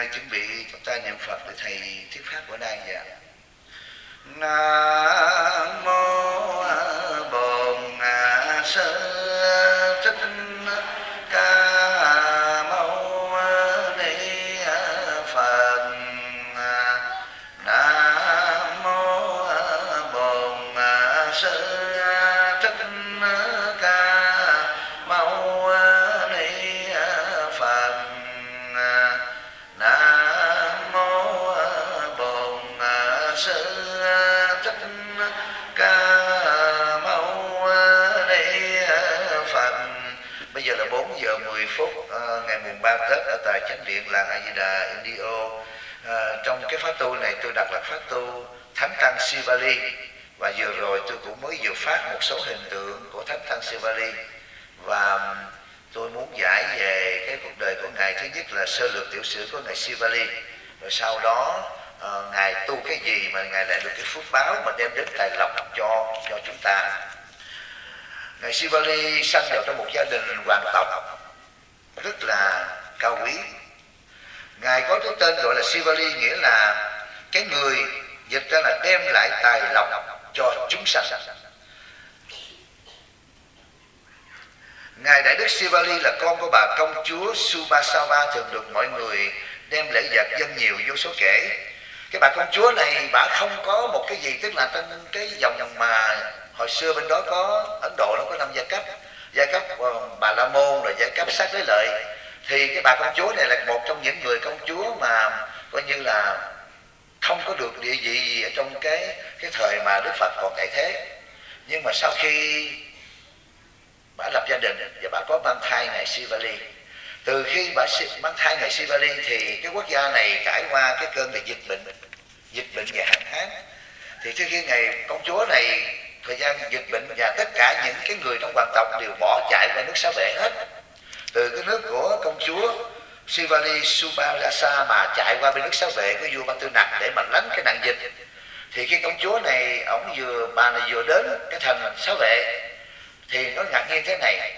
chuẩn bị chúng ta niệm Phật để thầy thuyết pháp bữa nay. Dạ. Nam mô Bổn Sư Thích Ca Mâu Ni Phật. Nam mô Bổn Sư Thích Ca Mâu Ni Phật. Nam mô Bổn Sư Thích Ca Mâu Ni Phật. Bây giờ là 4 giờ 10 phút ngày mùng 3 Tết ở tại Chánh điện làng A Di Đà Indio. Trong cái pháp tu này tôi đặt là pháp tu Thánh Tăng Sivali, và vừa rồi tôi cũng mới vừa phát một số hình tượng của Thánh Tăng Sivali, và tôi muốn giải về cái cuộc đời của ngài. Thứ nhất là sơ lược tiểu sử của ngài Sivali, rồi sau đó ngài tu cái gì mà ngài lại được cái phước báo mà đem đến tài lộc cho chúng ta. Ngài Sivali sinh vào trong một gia đình hoàng tộc rất là cao quý. Ngài có cái tên gọi là Sivali, nghĩa là cái người dịch ra là đem lại tài lộc cho chúng sanh. Ngài Đại Đức Sivali là con của bà công chúa Subhasava, thường được mọi người đem lễ vật dâng nhiều vô số kể. Cái bà công chúa này bà không có một cái gì, tức là trên cái dòng mà hồi xưa bên đó có Ấn Độ nó có 5 giai cấp Bà La Môn, rồi giai cấp Sát Đế Lợi. Thì cái bà công chúa này là một trong những người công chúa mà coi như là không có được địa vị gì ở trong cái thời mà Đức Phật còn tại thế. Nhưng mà sau khi bà lập gia đình và bà có mang thai ngài Sivali, từ khi bà mang thai ngài Sivali thì cái quốc gia này trải qua cái cơn là dịch bệnh và hạn hán. Thì trước khi ngài công chúa này thời gian dịch bệnh, và tất cả những cái người trong hoàng tộc đều bỏ chạy qua nước Xá Vệ hết, từ cái nước của công chúa Sivali Subhadasa mà chạy qua bên nước Xá Vệ của vua Ba Tư Nặc để mà lánh cái nạn dịch. Thì cái công chúa này bà này vừa đến cái thành Xá Vệ thì nó ngạc nhiên thế này.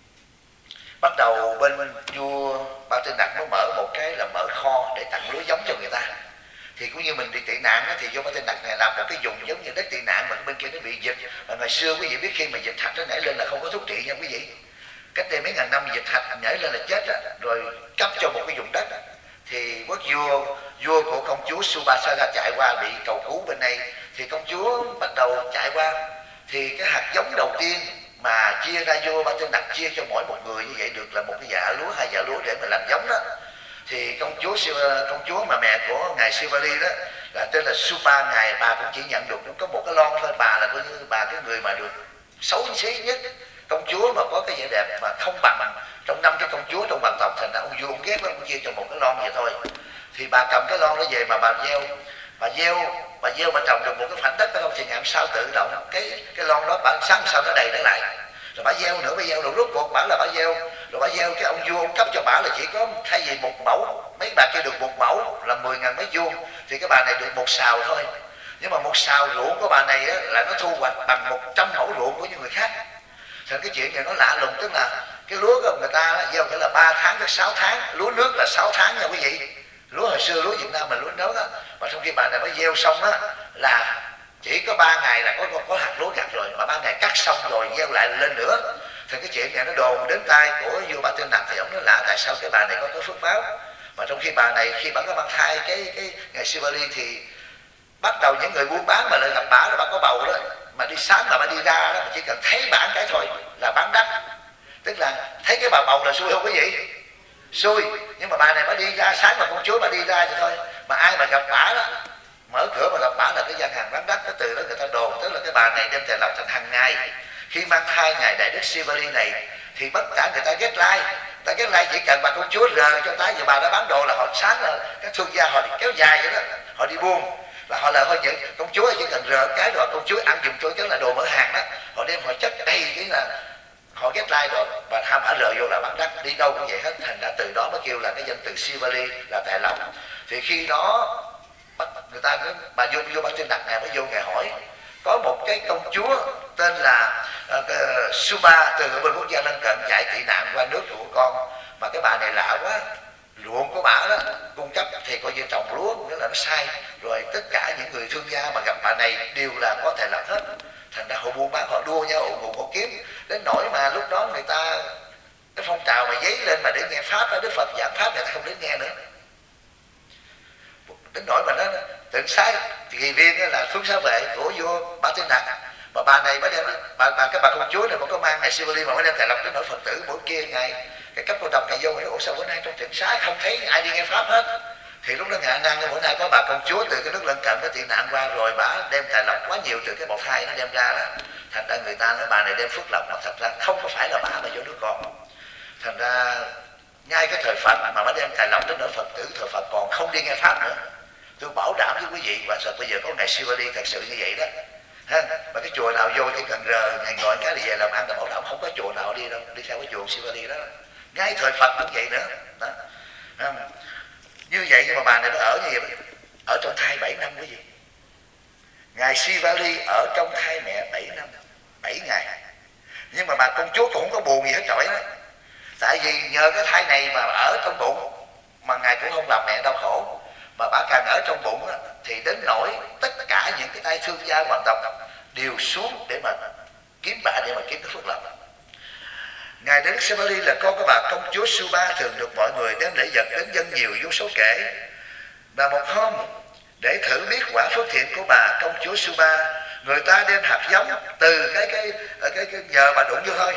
Bắt đầu bên vua Ba Tư Nặc nó mở một cái là mở kho để tặng lúa giống cho người ta. Thì cũng như mình đi tị nạn đó, thì vua Ba Tư Nặc này làm một cái vùng giống như đất tị nạn, mà bên kia nó bị dịch. Và ngày xưa quý vị biết khi mà dịch hạch nó nảy lên là không có thuốc trị nha quý vị. Cách đây mấy ngàn năm dịch hạch nhảy lên là chết rồi cấp cho một cái vùng đất. Thì quốc vua của công chúa Subhasara chạy qua bị cầu cứu bên đây, thì công chúa bắt đầu chạy qua. Thì cái hạt giống đầu tiên mà chia ra, vua Ba Tư Nặc chia cho mỗi một người như vậy được là một cái dạ lúa, 2 dạ lúa để mà làm giống đó. Thì công chúa mà mẹ của ngài Sivali đó là tên là Supa, ngài bà cũng chỉ nhận được có một cái lon thôi. Bà là coi như bà cái người mà được xấu xí nhất. Công chúa mà có cái vẻ đẹp mà không bằng trong 5 cái công chúa trong hoàng tộc, thành ra ông vua ông ghét lắm, ông chia cho một cái lon vậy thôi. Thì bà cầm cái lon đó về mà bà gieo bà trồng được một cái khoảnh đất đó không, thì ngày hôm sau tự động cái lon đó bà sáng sau nó đầy trở lại. Rồi bà gieo nữa, bà gieo được rốt cuộc bà là bà gieo, rồi bà gieo cái ông vua ông cấp cho bà là chỉ có thay vì 1 mẫu, mấy bà kia được 1 mẫu là 10.000 mét vuông, thì cái bà này được 1 sào thôi. Nhưng mà 1 sào ruộng của bà này á, là nó thu hoạch bằng 100 mẫu ruộng của những người khác. Thành cái chuyện này nó lạ lùng, tức là cái lúa của người ta gieo phải là 3 tháng tới 6 tháng, lúa nước là 6 tháng nha quý vị. Lúa hồi xưa lúa Việt Nam mình lúa nấu đó, mà trong khi bà này mới gieo xong á là chỉ có 3 ngày là có hạt lúa gặt rồi, mà 3 ngày cắt xong rồi gieo lại lên nữa. Thì cái chuyện này nó đồn đến tai của vua Ba Tư Nặc, thì ông nói lạ tại sao cái bà này có cái phước báo. Mà trong khi bà này khi bà có mang thai cái ngài Sivali thì bắt đầu những người buôn bán mà lại gặp bà có bầu đó, mà đi sáng mà bà đi ra đó, mà chỉ cần thấy bà cái thôi là bán đắt. Tức là thấy cái bà bầu là xui không quý vị? Xui. Nhưng mà bà này bà đi ra sáng mà công chúa bà đi ra vậy thôi, mà ai mà gặp bà đó mở cửa mà gặp bà là cái gian hàng bán đắt. Từ đó người ta đồn tức là cái bà này đem tài lộc thành hàng ngày. Khi mang thai ngài Đại Đức Sivali này thì tất cả người ta ghét like, chỉ cần bà công chúa rờ cho tay, giờ bà đã bán đồ là họ sáng là các thương gia họ đi kéo dài vậy đó, họ đi buôn là họ là thôi, những công chúa chỉ cần rờ cái rồi công chúa ăn giùm cho cái là đồ mở hàng đó, họ đem họ chất đầy cái là họ ghét like rồi, và ham bả rờ vô là bán đắt, đi đâu cũng vậy hết. Thành ra từ đó mới kêu là cái danh từ Sivali là tài lộc. Thì khi đó người ta bà vô Ba Tư Nặc này mới vô ngài hỏi, có một cái công chúa tên là Suba từ bên quốc gia lân cận chạy tị nạn qua nước của con, mà cái bà này lạ quá, ruộng của bà đó cung cấp nó sai. Rồi tất cả những người thương gia mà gặp bà này đều là có tài lộc hết, thành ra họ buôn bán, họ đua nhau ủng hộ họ kiếm, đến nỗi mà lúc đó người ta cái phong trào mà giấy lên mà để nghe pháp, Đức Phật giảng pháp người ta không đến nghe nữa, đến nỗi mà nó Tịnh Xá Kỳ Viên là Phước Xá Vệ của vua Ba Tư Nặc, mà bà này mới đem cái bà công chúa này một có mang ngày Sivali mà mới đem tài lộc đến nỗi Phật tử bữa kia ngày cái cấp cô độc ngày vô, ủa sao bữa nay trong Tịnh Xá không thấy ai đi nghe pháp hết. Thì lúc đó ngạ năng bữa nay có bà công chúa từ cái nước lân cận có tị nạn qua rồi, bà đem tài lộc quá nhiều từ cái bọc thai nó đem ra đó, thành ra người ta nói bà này đem phước lộc, mà thật ra không có phải là bà mà vô đứa con. Thành ra ngay cái thời Phật mà mới đem tài lộc đến nỗi Phật tử thời Phật còn không đi nghe pháp nữa. Tôi bảo đảm với quý vị, và thật bây giờ có ngày Sivali thật sự như vậy đó ha. Mà cái chùa nào vô chỉ cần rờ ngày ngồi cái là về làm ăn là bảo đảm không có chùa nào đi đâu, đi theo cái chùa Sivali đó. Ngay thời Phật cũng vậy nữa đó. Như vậy nhưng mà bà này nó ở như vậy, ở trong thai 7 năm quý vị. Ngài Sivali ở trong thai mẹ 7 năm 7 ngày. Nhưng mà bà công chúa cũng không có buồn gì hết trọi đó. Tại vì nhờ cái thai này mà ở trong bụng mà ngài cũng không làm mẹ đau khổ, mà bà càng ở trong bụng đó, thì đến nỗi tất cả những cái tay thương gia hoàng tộc đều xuống để mà kiếm bà, để mà kiếm cái phước lộc. Ngài Đức Sivali là con của bà công chúa Suba, thường được mọi người đem lễ vật đến dâng nhiều vô số kể. Và một hôm để thử biết quả phước thiện của bà công chúa Suba, người ta đem hạt giống từ cái nhờ bà đụng vô thôi,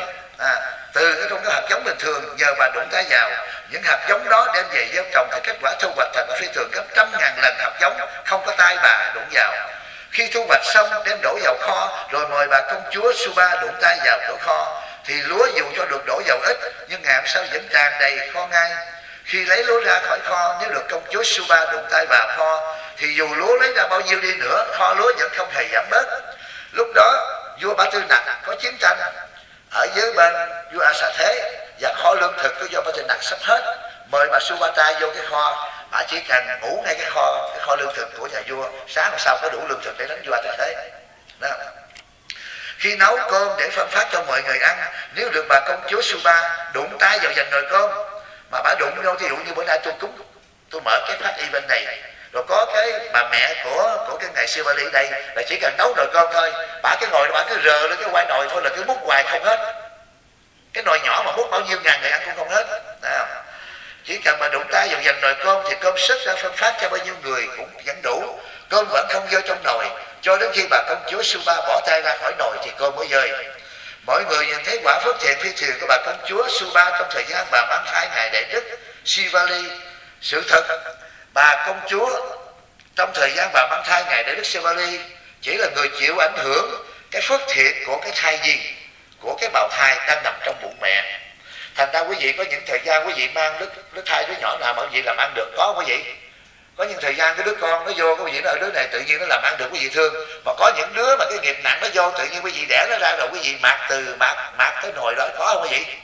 từ cái trong cái hạt giống bình thường nhờ bà đụng tay vào, những hạt giống đó đem về gieo trồng thì kết quả thu hoạch thật là phi thường, gấp 100.000 lần hạt giống không có tay bà đụng vào. Khi thu hoạch xong đem đổ vào kho, rồi mời bà công chúa Suba đụng tay vào cửa kho, thì lúa dù cho được đổ vào ít nhưng ngày hôm sau vẫn tràn đầy kho ngay. Khi lấy lúa ra khỏi kho, nếu được công chúa Suba đụng tay vào kho, thì dù lúa lấy ra bao nhiêu đi nữa, kho lúa vẫn không hề giảm bớt. Lúc đó vua Ba Tư Nặc có chiến tranh ở dưới bên vua A Xà Thế, và kho lương thực của vua Ba Tư Nặc sắp hết. Mời bà Subhata vô cái kho, bà chỉ cần ngủ ngay cái kho lương thực của nhà vua, sáng hôm sau có đủ lương thực để đánh vua A Xà Thế đó. Khi nấu cơm để phân phát cho mọi người ăn, nếu được bà công chúa Suba đụng tay vào dành nồi cơm, mà bà đụng vô, ví dụ như bữa nay tôi mở cái phát event này, rồi có cái bà mẹ của cái ngày Sivali đây là chỉ cần nấu nồi cơm thôi, bà cái ngồi bà cứ rờ lên cái quai nồi thôi là cứ múc hoài không hết. Cái nồi nhỏ mà múc bao nhiêu ngàn người ăn cũng không hết. Chỉ cần mà đụng tay vào dành nồi cơm thì cơm sức ra phân phát cho bao nhiêu người cũng vẫn đủ, cơm vẫn không rơi trong nồi, cho đến khi bà công chúa Suba bỏ tay ra khỏi nồi thì cơm mới rơi. Mọi người nhìn thấy quả phước thiện phi thường của bà công chúa Suba trong thời gian bà mang thai ngài Đại Đức Sivali. Sự thật, bà công chúa trong thời gian bà mang thai ngài Đại Đức Sivali chỉ là người chịu ảnh hưởng cái phước thiện của cái thai nhi, của cái bào thai đang nằm trong bụng mẹ. Thành ra quý vị có những thời gian quý vị mang đứa thai đứa nhỏ nào mà quý vị làm ăn được, có quý vị. Có những thời gian cái đứa con nó vô, quý vị nói đứa này tự nhiên nó làm ăn được quý vị thương. Mà có những đứa mà cái nghiệp nặng nó vô, tự nhiên quý vị đẻ nó ra rồi quý vị mạt từ mạt tới nồi đó, có không quý vị?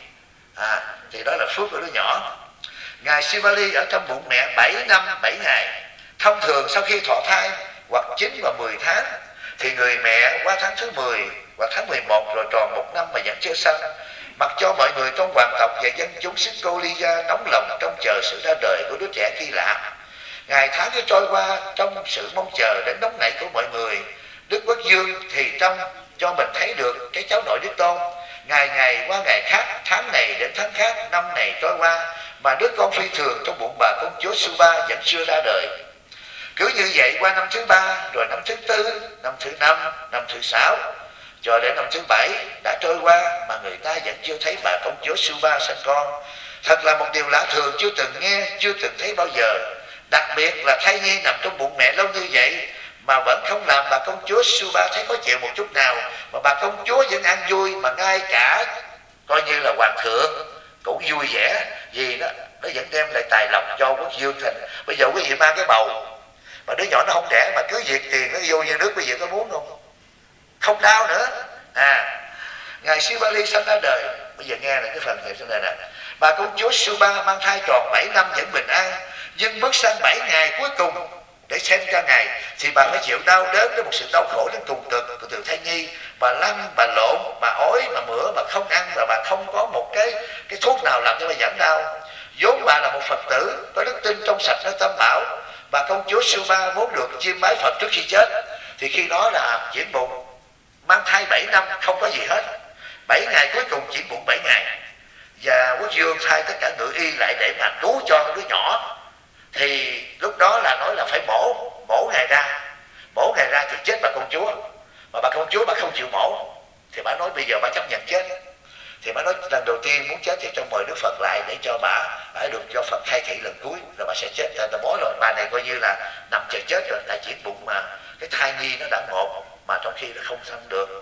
Thì đó là phước của đứa nhỏ. Ngài Sivali ở trong bụng mẹ 7 năm 7 ngày. Thông thường sau khi thọ thai hoặc 9 và 10 tháng thì người mẹ qua tháng thứ 10 và tháng 11 rồi tròn 1 năm mà vẫn chưa sanh. Mặc cho mọi người trong hoàng tộc và dân chúng Sikoliya nóng lòng trông chờ sự ra đời của đứa trẻ kỳ lạ. Ngày tháng cứ trôi qua trong sự mong chờ đến nóng nảy của mọi người. Đức Quốc Dương thì trông cho mình thấy được cái cháu nội Đức Tôn. Ngày qua ngày khác, tháng này đến tháng khác, năm này trôi qua, mà đứa con phi thường trong bụng bà công chúa Suba vẫn chưa ra đời. Cứ như vậy qua năm thứ 3, rồi năm thứ 4, năm thứ 5, năm thứ 6, cho đến năm thứ 7 đã trôi qua mà người ta vẫn chưa thấy bà công chúa Suba sinh con. Thật là một điều lạ thường, chưa từng nghe, chưa từng thấy bao giờ. Đặc biệt là thai nhi nằm trong bụng mẹ lâu như vậy mà vẫn không làm bà công chúa Suba thấy khó chịu một chút nào, mà bà công chúa vẫn ăn vui, mà ngay cả coi như là hoàng thượng cũng vui vẻ, vì nó vẫn đem lại tài lộc cho quốc dương. Thành bây giờ quý vị mang cái bầu mà đứa nhỏ nó không đẻ mà cứ việc tiền nó vô như nước, quý vị có muốn không? Không đau nữa. Ngài Sivali sanh ra đời, bây giờ nghe này cái phần thiệp trong này nè. Bà công chúa Suba mang thai tròn 7 năm vẫn bình an, nhưng bước sang 7 ngày cuối cùng để xem cho ngài thì bà phải chịu đau đớn đến một sự đau khổ đến cùng cực của từ thai nhi. Bà lăn, bà lộn, bà ói, bà mửa, bà không ăn, và bà không có một cái thuốc nào làm cho bà giảm đau. Vốn bà là một Phật tử có đức tin trong sạch nơi Tam Bảo, Bà công chúa Suba muốn được chiêm bái Phật trước khi chết, thì khi đó là chuyển bụng, mang thai 7 năm không có gì hết. 7 ngày cuối cùng chuyển bụng 7 ngày, và quốc vương thay tất cả ngự y lại để mà cứu cho đứa nhỏ. Thì lúc đó là nói là phải mổ ngày ra thì chết bà công chúa. Mà bà công chúa bà không chịu mổ, thì bà nói bây giờ bà chấp nhận chết. Thì bà nói lần đầu tiên muốn chết thì cho mời Đức Phật lại để cho bà được cho Phật khai thị lần cuối, rồi bà sẽ chết. Tại bó rồi bà này coi như là nằm chờ chết rồi, lại chuyển bụng mà cái thai nhi nó đã ngột, mà trong khi nó không sanh được.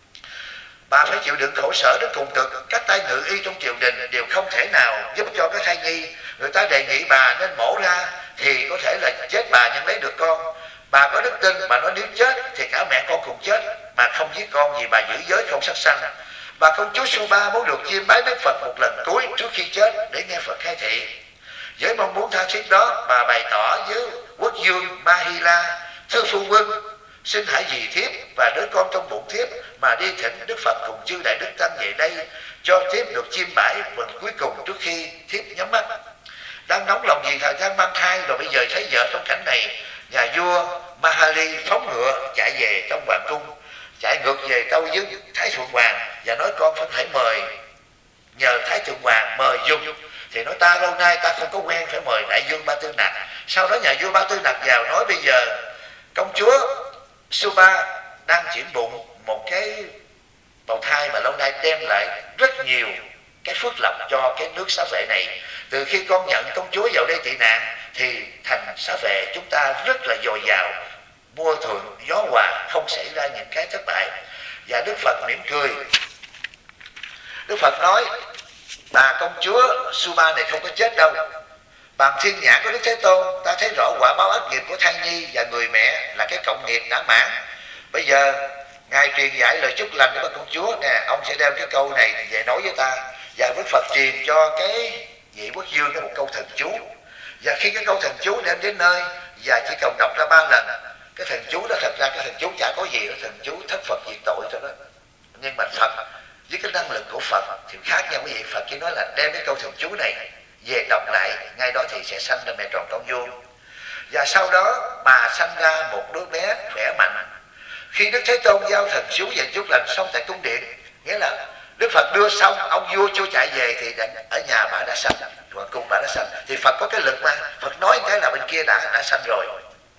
Bà phải chịu đựng khổ sở đến cùng cực. Các tay ngự y trong triều đình đều không thể nào giúp cho cái thai nhi. Người ta đề nghị bà nên mổ ra thì có thể là chết bà nhưng lấy được con. Bà có đức tin, bà nói nếu chết thì cả mẹ con cùng chết, bà không giết con vì bà giữ giới không sát sanh. Bà công chúa Suba muốn được chiêm bái Đức Phật một lần cuối trước khi chết để nghe Phật khai thị. Với mong muốn tha thiết đó, bà bày tỏ với quốc vương Mahila: thưa phu quân, xin hãy vì thiếp và đứa con trong bụng thiếp mà đi thỉnh Đức Phật cùng chư đại đức tăng về đây, cho thiếp được chiêm bái lần cuối cùng trước khi thiếp nhắm mắt. Đang nóng lòng vì thời gian mang thai, rồi bây giờ thấy vợ trong cảnh này, nhà vua Mahali phóng ngựa chạy về trong hoàng cung, chạy ngược về tâu với Thái Thượng Hoàng và nói con phải nhờ Thái Thượng Hoàng mời dùng. Thì nói ta lâu nay ta không có quen, phải mời đại vương Ba Tư Nặc. Sau đó nhà vua Ba Tư Nặc vào nói bây giờ công chúa Suba đang chuyển bụng một cái bào thai mà lâu nay đem lại rất nhiều cái phước lộc cho cái nước Xá Vệ này. Từ khi con nhận công chúa vào đây tị nạn thì thành Xá Vệ chúng ta rất là dồi dào, mưa thuận gió hòa, không xảy ra những cái thất bại. Và Đức Phật mỉm cười. Đức Phật nói bà công chúa Suba này không có chết đâu. Bằng thiên nhãn của Đức Thế Tôn, ta thấy rõ quả báo ác nghiệp của thai nhi và người mẹ là cái cộng nghiệp đã mãn. Bây giờ Ngài truyền dạy lời chúc lành cho bà công chúa nè, ông sẽ đem cái câu này về nói với ta. Và Đức Phật truyền cho cái vị quốc vương cái một câu thần chú. Và khi cái câu thần chú đem đến nơi và chỉ cần đọc ra 3 lần, cái thần chú đó thật ra cái thần chú chả có gì, đó thần chú thất Phật diệt tội cho đó. Nhưng mà Phật với cái năng lực của Phật thì khác nhau quý vị. Phật chỉ nói là đem cái câu thần chú này về đọc lại, ngay đó thì sẽ sanh ra mẹ tròn con vuông. Và sau đó bà sanh ra một đứa bé khỏe mạnh. Khi Đức Thế Tôn giao thần chú và chúc lành xong tại cung điện, nghĩa là Đức Phật đưa xong, ông vua chưa chạy về thì ở nhà bà đã sanh, hoàng cung bà đã sanh. Thì Phật có cái lực mà, Phật nói cái là bên kia đã sanh rồi.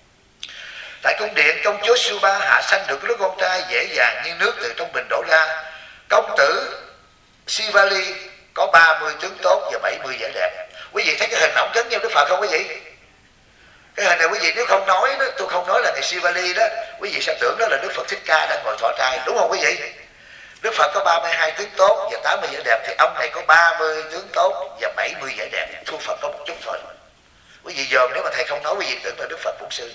Tại cung điện, công chúa Suba hạ sanh được đứa con trai dễ dàng như nước từ trong bình đổ ra. Công tử Sivali có 30 tướng tốt và 70 vẻ đẹp. Quý vị thấy cái hình ổng giống như Đức Phật không quý vị? Cái hình này quý vị nếu không nói đó, tôi không nói là ngày Sivali đó, quý vị sẽ tưởng đó là Đức Phật Thích Ca đang ngồi thọ trai, đúng không quý vị? Đức Phật có 32 tướng tốt và 80 vẻ đẹp, thì ông này có 30 tướng tốt và 70 vẻ đẹp, thua Phật có một chút thôi. Quý vị dòm, nếu mà thầy không nói quý vị tưởng là Đức Phật Bổn Sư.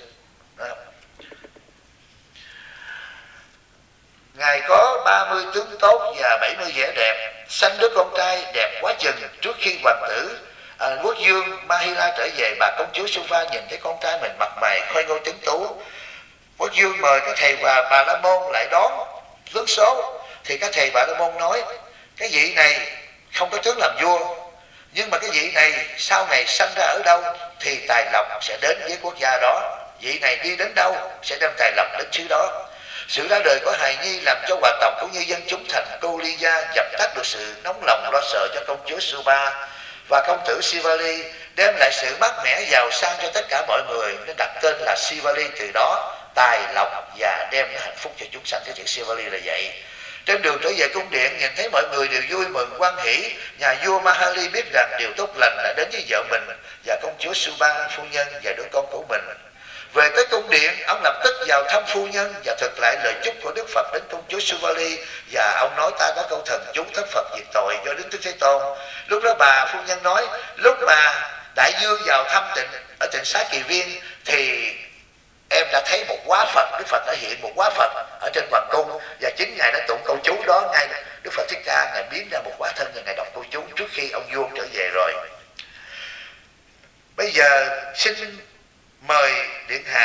Ngài có 30 tướng tốt và 70 vẻ đẹp, sanh đứa con trai đẹp quá chừng. Trước khi hoàng tử quốc vương Mahila trở về, bà công chúa Suba nhìn thấy con trai mình mặt mày khôi ngô tuấn tú. Quốc vương mời các thầy và Bà La Môn lại đón tướng số. Thì các thầy Bà La Môn nói cái vị này không có tướng làm vua, nhưng mà cái vị này sau này sanh ra ở đâu thì tài lộc sẽ đến với quốc gia đó. Vị này đi đến đâu sẽ đem tài lộc đến xứ đó. Sự ra đời của hài nhi làm cho hòa tộc cũng như dân chúng thành cô ly gia, dập tắt được sự nóng lòng lo sợ cho công chúa Suba. Và công tử Sivali đem lại sự mát mẻ giàu sang cho tất cả mọi người, nên đặt tên là Sivali. Từ đó tài lộc và đem lại hạnh phúc cho chúng sanh. Cái chữ Sivali là vậy. Trên đường trở về cung điện, nhìn thấy mọi người đều vui mừng hoan hỷ. Nhà vua Mahali biết rằng điều tốt lành đã đến với vợ mình và công chúa Suba phu nhân và đứa con của mình. Về tới cung điện, ông lập tức vào thăm phu nhân và thực lại lời chúc của Đức Phật đến công chúa Suvali. Và ông nói ta có câu thần chú thất Phật diệt tội do Đức Thế Tôn. Lúc đó bà phu nhân nói, lúc mà đại vương vào thăm ở tịnh xá Kỳ Viên thì em đã thấy một quá Phật. Đức Phật đã hiện một quá Phật ở trên hoàng cung, và chính Ngài đã tụng câu chú đó. Ngài Đức Phật Thích Ca Ngài biến ra một quá thân và Ngài đọc câu chú trước khi ông vua trở về rồi. Bây giờ xin mời điện hạ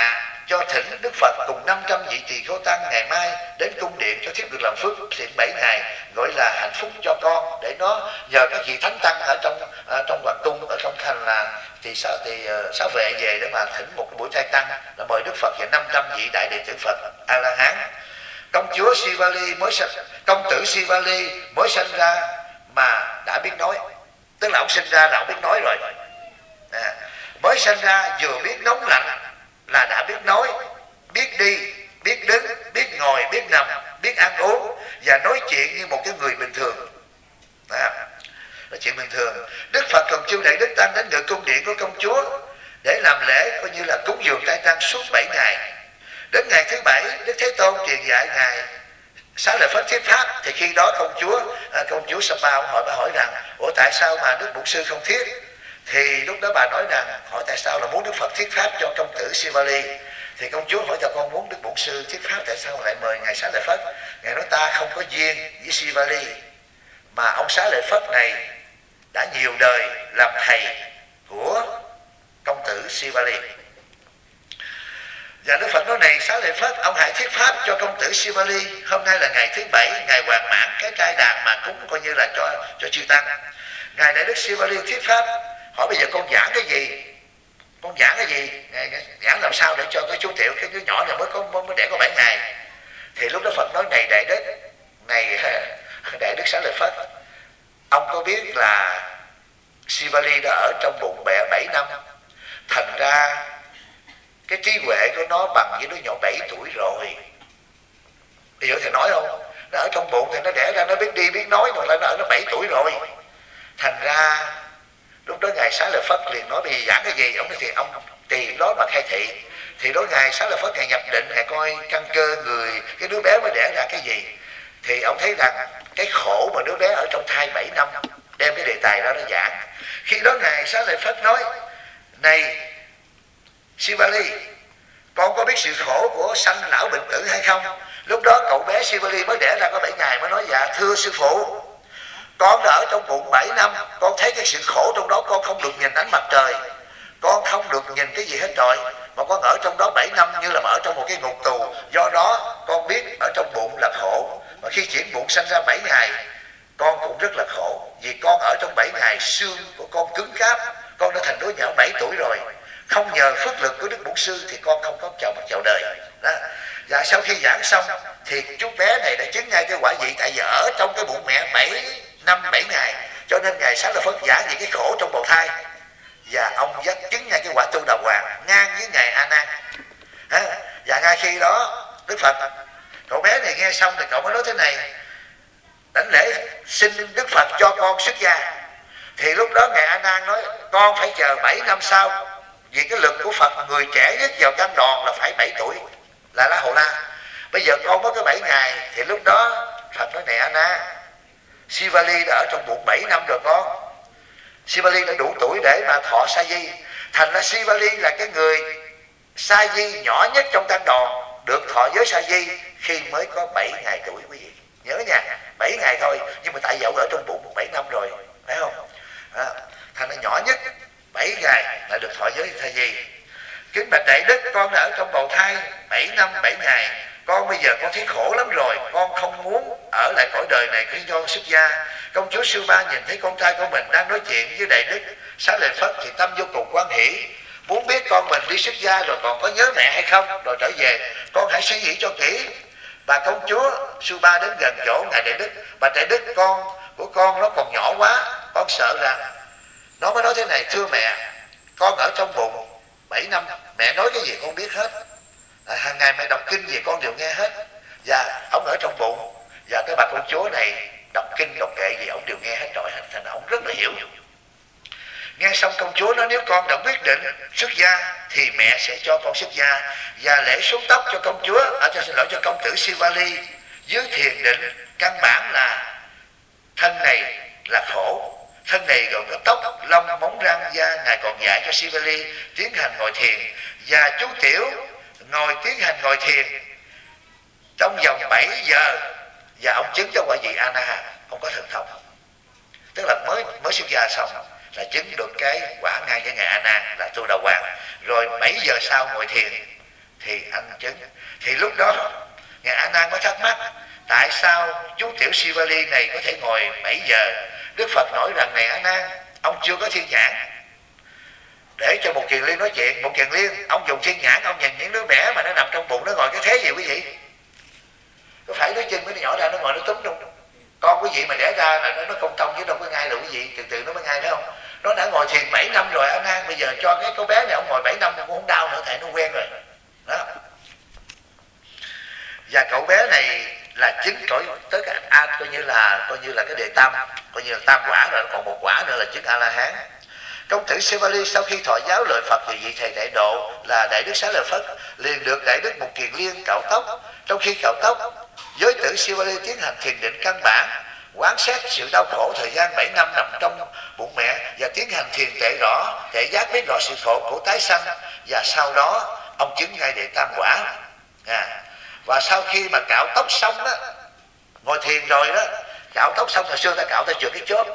cho thỉnh Đức Phật cùng 500 vị tỳ kheo tăng ngày mai đến cung điện cho thiếp được làm phước thiện 7 ngày, gọi là hạnh phúc cho con, để nó nhờ các vị thánh tăng ở trong hoàng cung, ở trong thành là thì sáu vệ về để mà thỉnh một buổi trai tăng, là mời Đức Phật và 500 vị đại đệ tử Phật A La Hán. Công chúa Sivali công tử Sivali mới sinh ra mà đã biết nói, tức là ông sinh ra là ông biết nói rồi. Mới sinh ra vừa biết nóng lạnh là đã biết nói, biết đi, biết đứng, biết ngồi, biết nằm, biết ăn uống và nói chuyện như một cái người bình thường. Nói chuyện bình thường. Đức Phật còn chiêu đại Đức Tăng đến ngự cung điện của công chúa để làm lễ coi như là cúng dường trai tăng suốt 7 ngày. Đến ngày thứ 7, Đức Thế Tôn truyền dạy ngài Xá Lợi Phất thuyết pháp. Thì khi đó công chúa Sapa hỏi rằng ủa tại sao mà Đức Bổn Sư không thuyết? Thì lúc đó bà nói rằng hỏi tại sao là muốn Đức Phật thuyết pháp cho công tử Sivali. Thì công chúa hỏi cho con muốn Đức Bổn Sư thuyết pháp, tại sao lại mời ngài Xá Lợi Phất? Ngài nói ta không có duyên với Sivali, mà ông Xá Lợi Phất này đã nhiều đời làm thầy của công tử Sivali. Và Đức Phật nói này Xá Lợi Phất, ông hãy thuyết pháp cho công tử Sivali. Hôm nay là ngày thứ 7, ngày hoàn mãn cái trai đàn mà cúng coi như là cho chư tăng. Ngài Đại Đức Sivali thuyết pháp, hỏi bây giờ con giảng cái gì? Con giảng cái gì? Giảng làm sao để cho cái chú Tiểu, cái đứa nhỏ này mới đẻ có 7 ngày. Thì lúc đó Phật nói này Đại Đức, này Đại Đức Xá Lợi Phất, ông có biết là Sivali đã ở trong bụng mẹ 7 năm, thành ra cái trí huệ của nó bằng với đứa nhỏ 7 tuổi rồi. Bây giờ thầy nói không? Nó ở trong bụng thì nó đẻ ra nó biết đi biết nói, rồi lại nó 7 tuổi rồi. Thành ra lúc đó ngài Xá Lợi Phất liền nói bây giờ giảng cái gì? Ông nói thì ông tìm đó mà khai thị. Thì đó ngài Xá Lợi Phất ngài nhập định, ngài coi căn cơ người cái đứa bé mới đẻ ra cái gì. Thì ông thấy rằng cái khổ mà đứa bé ở trong thai 7 năm, đem cái đề tài ra nó giảng. Khi đó ngài Xá Lợi Phất nói này Sivali, con có biết sự khổ của sanh lão bệnh tử hay không? Lúc đó cậu bé Sivali mới đẻ ra có 7 ngày mới nói dạ thưa sư phụ, con đã ở trong bụng 7 năm, con thấy cái sự khổ trong đó, con không được nhìn ánh mặt trời, con không được nhìn cái gì hết trọi, mà con ở trong đó 7 năm như là ở trong một cái ngục tù. Do đó con biết ở trong bụng là khổ, mà khi chuyển bụng sanh ra 7 ngày con cũng rất là khổ, vì con ở trong 7 ngày xương của con cứng cáp, con đã thành đứa nhỏ 7 tuổi rồi, không nhờ phước lực của Đức Bổn Sư thì con không có chào đời đó. Và sau khi giảng xong thì chú bé này đã chứng ngay cái quả vị, tại vì ở trong cái bụng mẹ 7 năm 7 ngày, cho nên ngài Xá Lợi Phất giảng về cái khổ trong bào thai, và ông dắt chứng ngay cái quả tu đà hoàng ngang với ngài A Nan. Và ngay khi đó Đức Phật, cậu bé này nghe xong thì cậu mới nói thế này, đảnh lễ xin Đức Phật cho con xuất gia. Thì lúc đó ngài A Nan nói con phải chờ 7 năm sau, vì cái lực của Phật người trẻ nhất vào căn đòn là phải 7 tuổi là La Hầu La. Bây giờ con có cái 7 ngày. Thì lúc đó Phật nói này A Nan, Sivali đã ở trong bụng 7 năm rồi con, Sivali đã đủ tuổi để mà thọ sa di. Thành ra Sivali là cái người sa di nhỏ nhất trong căn đòn, được thọ giới sa di khi mới có 7 ngày tuổi. Quý vị nhớ nha, 7 ngày thôi, nhưng mà tại dẫu ở trong bụng 7 năm rồi, phải không? Thành ra nhỏ nhất 7 ngày là được thọ giới sa di. Kính bạch Đại Đức, con đã ở trong bào thai 7 năm 7 ngày, con bây giờ con thấy khổ lắm rồi, con không muốn ở lại cõi đời này khi cho xuất gia. Công chúa Sư Ba nhìn thấy con trai của mình đang nói chuyện với Đại Đức Xá Lợi Phất thì tâm vô cùng quan hỷ, muốn biết con mình đi xuất gia rồi còn có nhớ mẹ hay không, rồi trở về con hãy suy nghĩ cho kỹ. Bà công chúa Sư Ba đến gần chỗ ngài Đại Đức, bà Đại Đức, con của con nó còn nhỏ quá, con sợ rằng nó mới nói thế này, thưa mẹ, con ở trong bụng 7 năm, mẹ nói cái gì con biết hết, hàng ngày mẹ đọc kinh gì con đều nghe hết, và ông ở trong bụng, và cái bà công chúa này đọc kinh đọc kệ gì ông đều nghe hết rồi, thành ra ông rất là hiểu. Nghe xong công chúa nói nếu con đã quyết định xuất gia thì mẹ sẽ cho con xuất gia, và lễ xuống tóc cho công chúa, cho công tử Sivali dưới thiền định. Căn bản là thân này là khổ, thân này gồm có tóc, lông, móng răng, da. Ngài còn dạy cho Sivali tiến hành ngồi thiền, và chú Tiểu tiến hành ngồi thiền trong vòng 7 giờ, và ông chứng cho quả vị A Na Hàm, ông có thần thông, tức là mới xuất gia xong là chứng được cái quả ngay với ngài A Nan là tu đà hoàng. Rồi 7 giờ sau ngồi thiền thì ăn trứng. Thì lúc đó ngài A Nan mới thắc mắc, tại sao chú tiểu Sivali này có thể ngồi 7 giờ? Đức Phật nói rằng, này A Nan, ông chưa có thiên nhãn để cho một kiền liên nói chuyện. Một kiền liên, ông dùng thiên nhãn, ông nhìn những đứa bé mà nó nằm trong bụng nó ngồi cái thế gì quý vị? Có phải đứa chân với nó nhỏ ra nó ngồi nó túm trong con quý vị mà đẻ ra là nó không thông chứ đâu có ngay đâu quý vị, từ từ nó mới ngay, phải không? Nó đã ngồi thiền 7 năm rồi A Nan, bây giờ cho cái cô bé này ông ngồi 7 năm cũng không đau nữa, tại nó quen rồi đó. Và cậu bé này là chính cõi tới cái an, coi như là cái đệ tam, coi như là tam quả rồi, còn một quả nữa là chứng A La Hán. Công tử Sivali sau khi thọ giáo lời Phật thì vị thầy đại độ là Đại Đức Xá Lợi Phất liền được Đại Đức Mục Kiền Liên cạo tóc. Trong khi cạo tóc, giới tử Sivali tiến hành thiền định căn bản, quán xét sự đau khổ thời gian 7 năm nằm trong bụng mẹ và tiến hành thiền tệ rõ, để giác biết rõ sự khổ của tái sanh, và sau đó ông chứng ngay đệ tam quả. Và sau khi mà cạo tóc xong đó, ngồi thiền rồi đó, cạo tóc xong, hồi xưa ta cạo ta chừa cái chóp,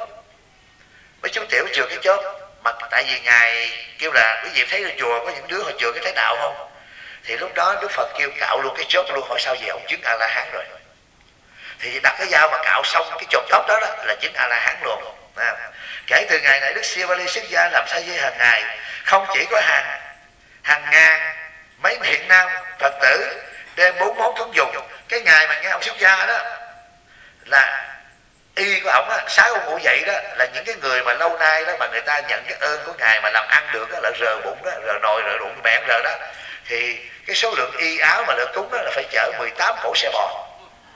mấy chú tiểu chừa cái chóp, mà tại vì ngài kêu là quý vị thấy ở chùa có những đứa họ chừa cái thái đạo không, thì lúc đó Đức Phật kêu cạo luôn cái chóp luôn, hỏi sao vậy? Ông chứng A La Hán rồi. Thì đặt cái dao mà cạo xong cái chột tóc đó, là chứng A La Hán luôn. Kể từ ngày này Đức Sivali xuất gia làm sa di hàng ngày, không chỉ có hàng ngàn mấy Việt Nam Phật tử đem 4 món thuốc dùng. Cái ngày mà nghe ông xuất gia đó là y của ổng á, 6 ông ngủ dậy đó, là những cái người mà lâu nay đó mà người ta nhận cái ơn của ngài mà làm ăn được đó, là rờ bụng đó, rờ nồi rờ bụng mẹ rờ đó, thì cái số lượng y áo mà được cúng đó là phải chở 18 cỗ xe bò.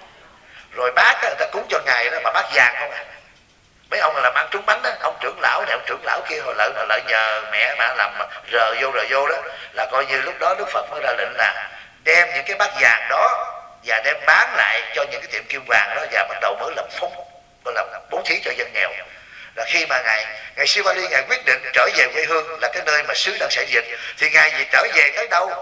Rồi bát đó, người ta cúng cho ngài đó mà bát vàng không à. Mấy ông là làm ăn trúng bánh đó, ông trưởng lão này ông trưởng lão kia hồi lợi nhờ mẹ mà làm rờ vô đó, là coi như lúc đó Đức Phật mới ra lệnh là đem những cái bát vàng đó và đem bán lại cho những cái tiệm kim vàng đó, và bắt đầu mới làm phúc, mới làm bố thí cho dân nghèo. Là khi mà ngài Sivali ngài quyết định trở về quê hương là cái nơi mà xứ đang xảy dịch, thì ngài gì trở về tới đâu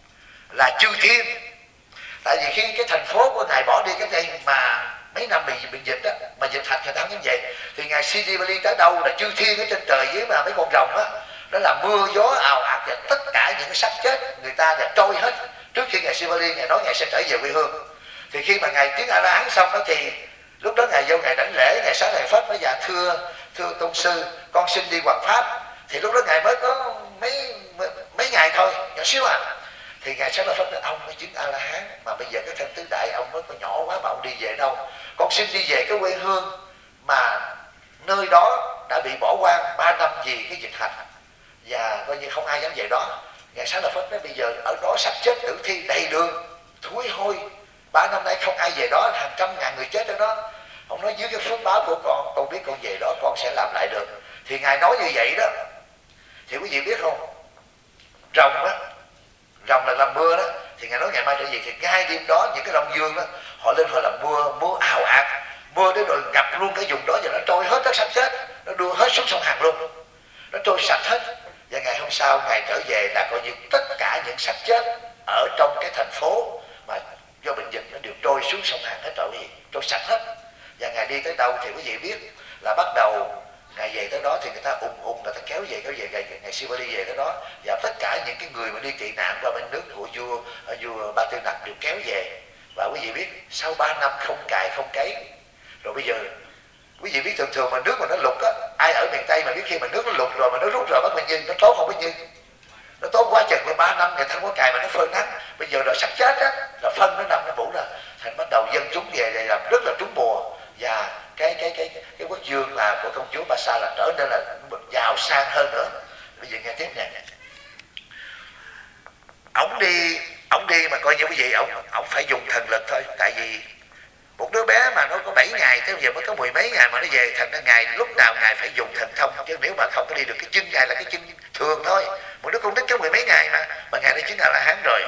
là chư thiên. Tại vì khi cái thành phố của ngài bỏ đi cái đây mà mấy năm bị dịch đó, mà dịch hạch người ta như vậy, thì ngài Sivali tới đâu là chư thiên ở trên trời với mà mấy con rồng á, đó là mưa gió ào ạt, và tất cả những cái xác chết người ta đã trôi hết trước khi ngài Sivali ngài nói ngài sẽ trở về quê hương. Thì khi mà ngài chứng A La Hán xong đó, thì lúc đó ngài vô ngài đảnh lễ ngài Xá Lợi Phất nói dạ thưa tôn sư, con xin đi hoằng pháp. Thì lúc đó ngài mới có mấy ngày thôi, nhỏ xíu à. Thì ngài Xá Lợi Phất nói ông mới chứng A La Hán mà bây giờ cái thân tứ đại ông mới có nhỏ quá mà ông đi về đâu? Con xin đi về cái quê hương mà nơi đó đã bị bỏ hoang 3 năm vì cái dịch hạch, và coi như không ai dám về đó. Ngài Xá Lợi Phất nói bây giờ ở đó sắp chết tử thi đầy đường, thúi hôi, 3 năm nay không ai về đó, hàng trăm ngàn người chết ở đó. Ông nói dưới cái phước báo của con biết con về đó con sẽ làm lại được. Thì ngài nói như vậy đó, thì quý vị biết không, rồng là làm mưa đó, thì ngài nói ngày mai trở về, thì ngay đêm đó những cái long dương đó họ lên họ làm mưa ào ạt, mưa đến rồi ngập luôn cái vùng đó, và nó trôi hết đất sắp chết, nó đưa hết xuống sông Hằng luôn, nó trôi sạch hết. Và ngày hôm sau ngài trở về là coi như tất cả những xác chết ở trong cái thành phố mà do bệnh dịch nó đều trôi xuống sông Hằng hết rồi, trôi sạch hết. Và ngài đi tới đâu thì quý vị biết là bắt đầu ngài về tới đó thì người ta người ta kéo về ngài Sivali về tới đó, và tất cả những cái người mà đi tị nạn qua bên nước của vua Ba Tư Nặc đều kéo về. Và quý vị biết sau 3 năm không cài không cấy, rồi bây giờ quý vị biết thường mà nước mà nó lụt á, ai ở miền Tây mà biết khi mà nước nó lụt rồi mà nó rút rồi bắt bao nhiêu, nó tốt không bao nhiêu, nó tốt quá chừng với 3 năm người ta không có cài mà nó phơi nắng. Bây giờ rồi sắp chết á, là phân nó nằm nó phủ ra, thành bắt đầu dân chúng về này làm rất là trúng mùa, và cái quốc dương là của công chúa Ba Sa là trở nên là giàu sang hơn nữa. Bây giờ nghe tiếp nè, ổng đi mà coi như quý vị ổng phải dùng thần lực thôi. Tại vì một đứa bé mà nó có 7 ngày tới giờ mới có 10 mấy ngày mà nó về, thành ra ngài lúc nào ngài phải dùng thần thông, chứ nếu mà không có đi được cái chân ngài là cái chân thường thôi. Một đứa con nít có 10 mấy ngày mà ngài đã chứng A La Hán rồi.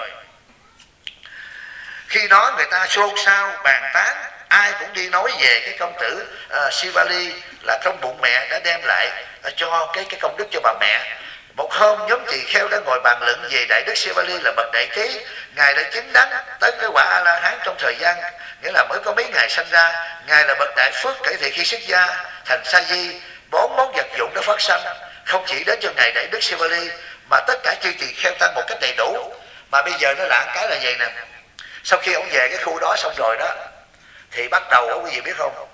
Khi đó người ta xôn xao bàn tán, ai cũng đi nói về cái công tử Sivali là trong bụng mẹ đã đem lại cho cái công đức cho bà mẹ. Một hôm nhóm tỳ kheo đã ngồi bàn luận về Đại Đức Sivali là bậc đại trí, ngài đã chứng đắc tới cái quả A La Hán trong thời gian, nghĩa là mới có mấy ngày sanh ra. Ngài là bậc đại phước kể từ khi xuất gia thành sa di, 4 món vật dụng đã phát sanh không chỉ đến cho ngài Đại Đức Sivali mà tất cả chư tỳ kheo tăng một cách đầy đủ. Mà bây giờ nó là cái là gì nè, sau khi ông về cái khu đó xong rồi đó thì bắt đầu quý vị biết không,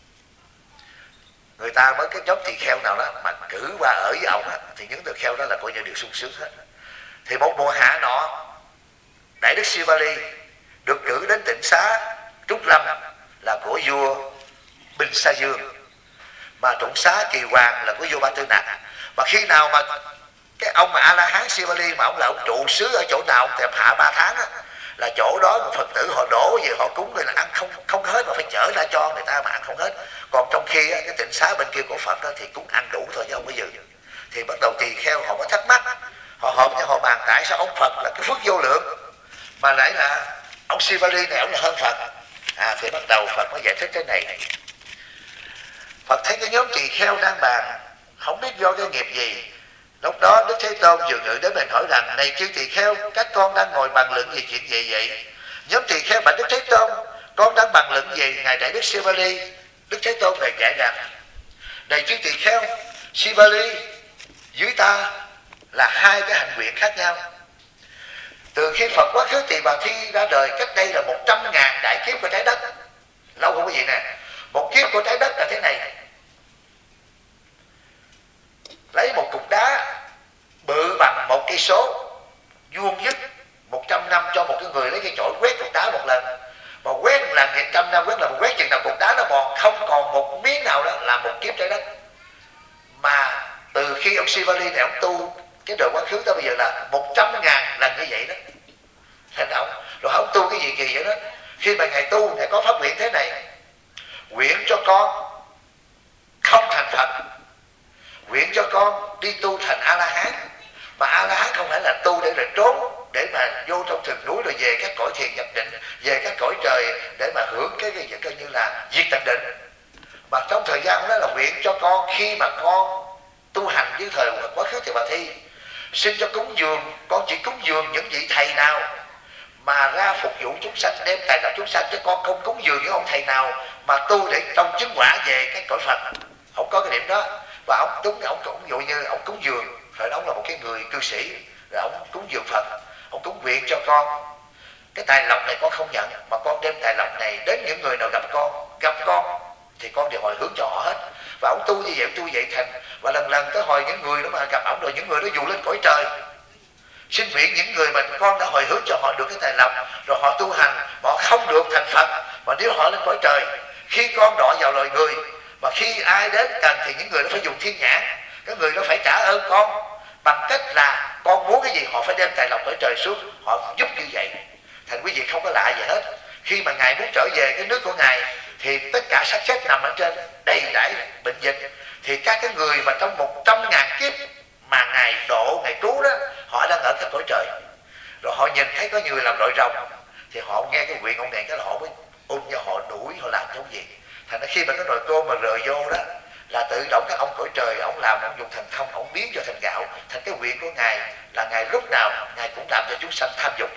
người ta mới cái nhóm tỳ kheo nào đó mà cử qua ở với ông á, thì những tỳ kheo đó là coi như điều sung sướng hết. Thì một mùa hạ nọ, Đại đức Sivali được cử đến Tịnh Xá Trúc Lâm là của vua Bình Sa Dương, mà Tụng Xá Kỳ Hoàng là của vua Ba Tư Nặc. Mà khi nào mà cái ông mà A La Hán Sivali mà ông là ông trụ xứ ở chỗ nào ông thèm hạ 3 tháng á, là chỗ đó một Phật tử họ đổ về họ cúng, người là ăn không hết mà phải chở ra cho người ta mà ăn không hết. Còn trong khi á, cái Tịnh Xá bên kia của Phật đó, thì cũng ăn đủ thôi chứ không có dư. Thì bắt đầu tỳ kheo họ có thắc mắc, họ họp nhau họ bàn tại sao ông Phật là cái phước vô lượng mà lại là ông Sivali này ông là hơn Phật. Thì bắt đầu Phật mới giải thích cái này. Phật thấy cái nhóm tỳ kheo đang bàn không biết do cái nghiệp gì. Lúc đó Đức Thế Tôn vừa ngự đến mình hỏi rằng: này chư tỳ kheo, các con đang ngồi bàn luận về chuyện gì vậy? Nhóm tỳ kheo bạch Đức Thế Tôn: con đang bàn luận về ngài Đại đức Sivali. Đức Thế Tôn này dạy rằng: này chư tỳ kheo, Sivali dưới ta là hai cái hạnh nguyện khác nhau. Từ khi Phật Quá Khứ Tỳ Bà Thi ra đời cách đây là 100.000 đại kiếp của trái đất, lâu không có gì nè. Một kiếp của trái đất là thế này: lấy một cục đá bự bằng 1 cây số vuông vức 100 năm cho một cái người lấy cái chổi quét cục đá một lần, mà quét một lần 100 năm quét là một quét chừng nào cục đá nó mòn không còn một miếng nào, đó là một kiếp trái đất. Mà từ khi ông Sivali này ông tu cái đời quá khứ tới bây giờ là 100.000 lần như vậy đó. Thành ông rồi ông tu cái gì kỳ vậy đó. Khi mà ngài tu, ngài có phát nguyện thế này: nguyện cho con không thành Phật, nguyện cho con đi tu thành A La Hán. Mà A La Hán không phải là tu để rồi trốn, để mà vô trong rừng núi rồi về các cõi thiền nhập định, về các cõi trời để mà hưởng cái coi như là diệt tận định. Mà trong thời gian đó là nguyện cho con khi mà con tu hành với thời Quá Khứ Tỳ Bà Thi, xin cho cúng dường, con chỉ cúng dường những vị thầy nào mà ra phục vụ chúng sanh, đem tài lập chúng sanh, chứ con không cúng dường những ông thầy nào mà tu để trong chứng quả về cái cõi Phật. Không có cái điểm đó. Và ông cũng dụ như ông cúng dường, rồi ông là một cái người cư sĩ, rồi ông cúng dường Phật, ông cúng nguyện cho con cái tài lộc này con không nhận, mà con đem tài lộc này đến những người nào gặp con thì con đều hồi hướng cho họ hết. Và ông tu như vậy, ông tu vậy thành, và lần lần tới hồi những người đó mà gặp ông, rồi những người đó dụ lên cõi trời. Xin nguyện những người mà con đã hồi hướng cho họ được cái tài lộc, rồi họ tu hành, mà họ không được thành Phật, mà nếu họ lên cõi trời, khi con đọa vào loài người, mà khi ai đến cần thì những người đó phải dùng thiên nhãn, cái người đó phải trả ơn con bằng cách là con muốn cái gì họ phải đem tài lộc cõi trời xuống, họ giúp như vậy. Thành quý vị không có lạ gì hết. Khi mà ngài muốn trở về cái nước của ngài thì tất cả xác chết nằm ở trên đầy rẫy bệnh dịch, thì các cái người mà trong 100.000 kiếp mà ngài độ, ngài cứu đó, họ đang ở các cõi trời. Rồi họ nhìn thấy có người làm đội rồng thì họ nghe cái nguyện ông này, cái là họ mới ôm cho họ đuổi, họ làm cái gì. Thành ra khi mà cái nồi cơm mà rời vô đó là tự động các ông cõi trời ông làm, ông dùng thần thông, ông biến cho thành gạo. Thành cái nguyện của ngài là ngài lúc nào ngài cũng làm cho chúng sanh tham dục.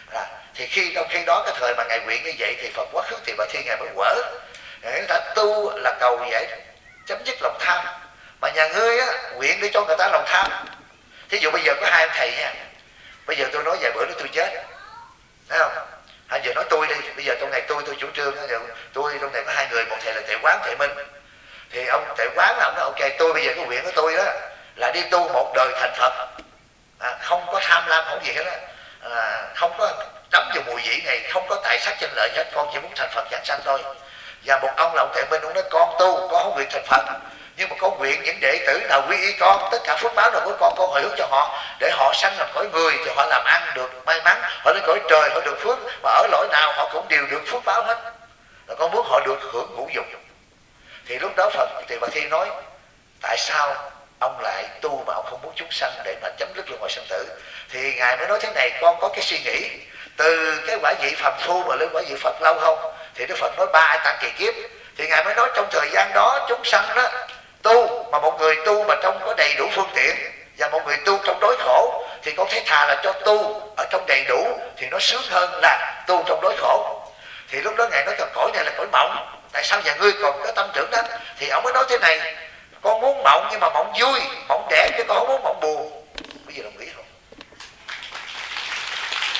Thì trong khi đó cái thời mà ngài nguyện như vậy thì Phật Quá Khứ Tỳ Bà Thi ngài mới quở. Ngài đã tu là cầu vậy chấm dứt lòng tham. Mà nhà ngươi á nguyện để cho người ta lòng tham. Thí dụ bây giờ có hai ông thầy nha, bây giờ tôi nói vài bữa nữa tôi chết, thấy không? Hai giờ nói tôi đi, bây giờ trong này tôi chủ trương, tôi trong này có hai người, một thầy là Tệ Quán, Thầy Minh. Thì ông Tệ Quán là ông nói ok, tôi bây giờ cái nguyện của tôi đó là đi tu một đời thành Phật, không có tham lam, không gì hết đó, không có đắm vào mùi vị này, không có tài sắc danh lợi hết, con chỉ muốn thành Phật giảng sanh thôi. Và một ông là ông Tệ Minh, ông nói con tu, con không nguyện thành Phật, nhưng mà con nguyện những đệ tử nào quy y con, tất cả phước báo nào của con hồi hướng cho họ, để họ sanh làm cõi người thì họ làm ăn được may mắn, họ lên cõi trời họ được phước, mà ở lỗi nào họ cũng đều được phước báo hết. Rồi con muốn họ được hưởng ngũ dục. Thì lúc đó Phật Tỳ Bà Thi nói: tại sao ông lại tu mà ông không muốn chúng sanh để mà chấm dứt luân hồi sinh tử? Thì ngài mới nói thế này: con có cái suy nghĩ từ cái quả vị phàm phu mà lên quả vị Phật lâu không? Thì Đức Phật nói 3 A Tăng kỳ kiếp. Thì ngài mới nói trong thời gian đó chúng sanh đó tu, mà một người tu mà trong có đầy đủ phương tiện, và một người tu trong đối khổ, thì con thấy thà là cho tu ở trong đầy đủ thì nó sướng hơn là tu trong đối khổ. Thì lúc đó ngài nói: cõi này là cõi mộng, tại sao nhà ngươi còn có tâm trưởng đó? Thì ông mới nói thế này: con muốn mộng nhưng mà mộng vui, mộng đẹp, chứ con không muốn mộng buồn. Bây giờ đồng ý không?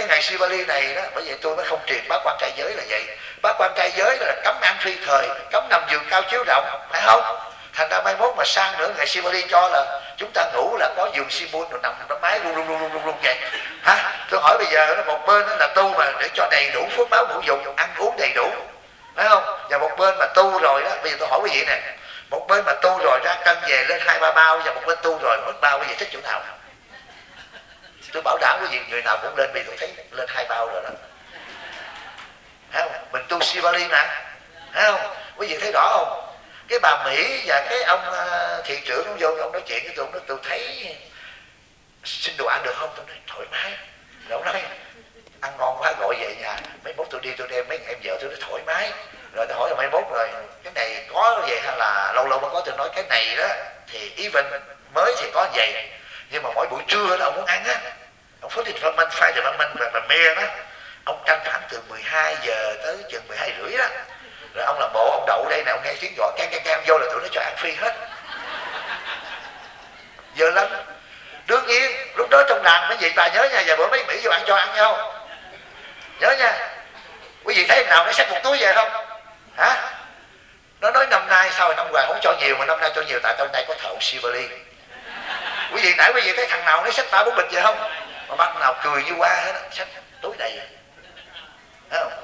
cái ngày Sivali này đó, bởi vậy tôi mới không truyền bát quan trai giới là vậy. Bát quan trai giới là cấm ăn phi thời, cấm nằm giường cao chiếu rộng, phải không? Thành ra mai mốt mà sang nữa ngày Sivali cho là chúng ta ngủ là có giường Simun rồi nằm nó mái rung rung vậy. Hả? Tôi hỏi bây giờ một bên đó là tu mà để cho đầy đủ phước báo ngũ dục, ăn uống đầy đủ, phải không? Và một bên mà tu rồi đó, bây giờ tôi hỏi quý vị nè, một bên mà tu rồi ra cân về lên 2-3 bao, và một bên tu rồi mất bao, quý vị thích chỗ nào? Tôi bảo đảm quý vị người nào cũng lên, vì tôi thấy lên 2 bao rồi đó. Thấy không? Mình tu Sivali mà, thấy không? Quý vị thấy rõ không? Cái bà Mỹ và cái ông thị trưởng ông vô, ông nói chuyện với tôi thấy xin đồ ăn được không? Tôi nói thoải mái. Rồi ông nói ăn ngon quá gọi về nhà, mấy mốt tôi đi tôi đem mấy em vợ tôi nói thoải mái. Rồi tôi hỏi là mấy mốt rồi cái này có về hay là lâu lâu mới có? Tôi nói cái này đó thì even mới thì có vậy, nhưng mà mỗi buổi trưa đó ông muốn ăn á, ông Phó Development, Fire Development và Mayor đó, ông tranh khoảng từ 12 giờ tới chừng 12 rưỡi đó. Rồi ông làm bộ ông đậu đây nè, ông nghe tiếng gọi can vô là tụi nó cho ăn free hết. Giờ lắm. Đương nhiên lúc đó trong làng mấy vị bà nhớ nha, và bữa mấy Mỹ vô ăn cho ăn nhau, nhớ nha. Quý vị thấy nào nó xách một túi về không? Hả? Nó nói năm nay sao rồi năm ngoài không cho nhiều, mà năm nay cho nhiều tại trong đây có thợ Sivali. Quý vị nãy quý vị thấy thằng nào nó xách 3-4 bịch về không? Mà bác nào cười như qua hết, xách túi đầy. Thấy không?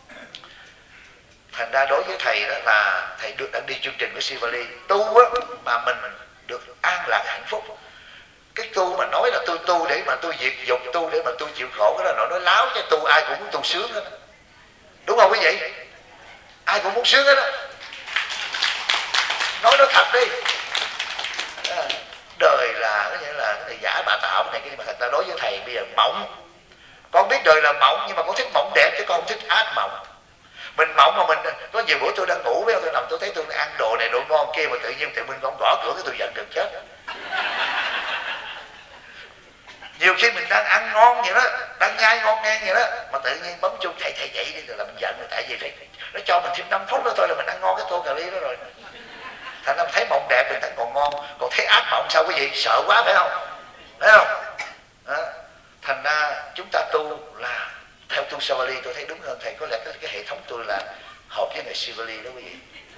Thành ra đối với thầy đó là thầy được đang đi chương trình của Sivali tu á, mà mình được an lạc hạnh phúc. Cái tu mà nói là tôi tu để mà tôi diệt dục, tu để mà tôi chịu khổ, cái đó nói láo chứ. Tu ai cũng muốn tu sướng hết, đúng không quý vị? Ai cũng muốn sướng hết đó. Nói nó thật đi. Đời là cái nghĩa là cái này giả bà tạo cái này, cái mà thật ra đối với thầy bây giờ mộng. Con biết đời là mộng, nhưng mà con thích mộng đẹp chứ con không thích ác mộng. Mình mộng mà mình có nhiều bữa tôi đang ngủ với tôi nằm, tôi thấy tôi ăn đồ này đồ ngon kia, mà tự nhiên thì mình con gõ cửa cái tôi giận gần chết. Nhiều khi mình đang ăn ngon vậy đó, đang nhai ngon ngang vậy đó, mà tự nhiên bấm chuông thầy dậy đi rồi là mình giận. Tại vì thầy nó cho mình thêm 5 phút nữa thôi là mình ăn ngon cái tô cà ri đó rồi. Thành ra thấy mộng đẹp mình thấy còn ngon, còn thấy ác mộng sao quý vị? Sợ quá phải không? Thấy không? Đó. Thành ra chúng ta tu là theo tu Sivali, tôi thấy đúng hơn thầy. Có lẽ cái hệ thống tôi là hợp với ngày Sivali đó quý vị.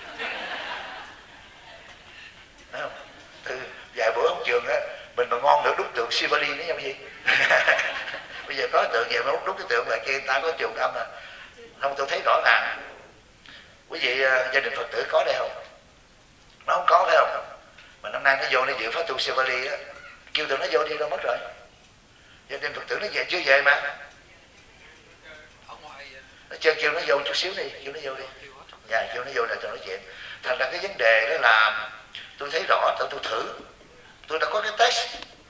Thấy không? Từ vài bữa ông trường á, mình mà ngon nữa đúc tượng Sivali nữa nha quý vị. Bây giờ có tượng về mà đúc cái tượng ngoài kia, người ta có trường âm à. Không, tôi thấy rõ ràng. Quý vị gia đình Phật tử có đây không? Nó không có phải không? Mà năm nay nó vô nó dự pháp tu Sivali á, kêu tụi nó vô đi đâu mất rồi. Gia đình Phật tử nó về chưa về mà. Nó chơi kêu nó vô chút xíu đi, kêu nó vô đi. Dạ, kêu nó vô là tụi nói chuyện. Thành ra cái vấn đề đó là tôi thấy rõ, tôi thử. Tôi đã có cái test.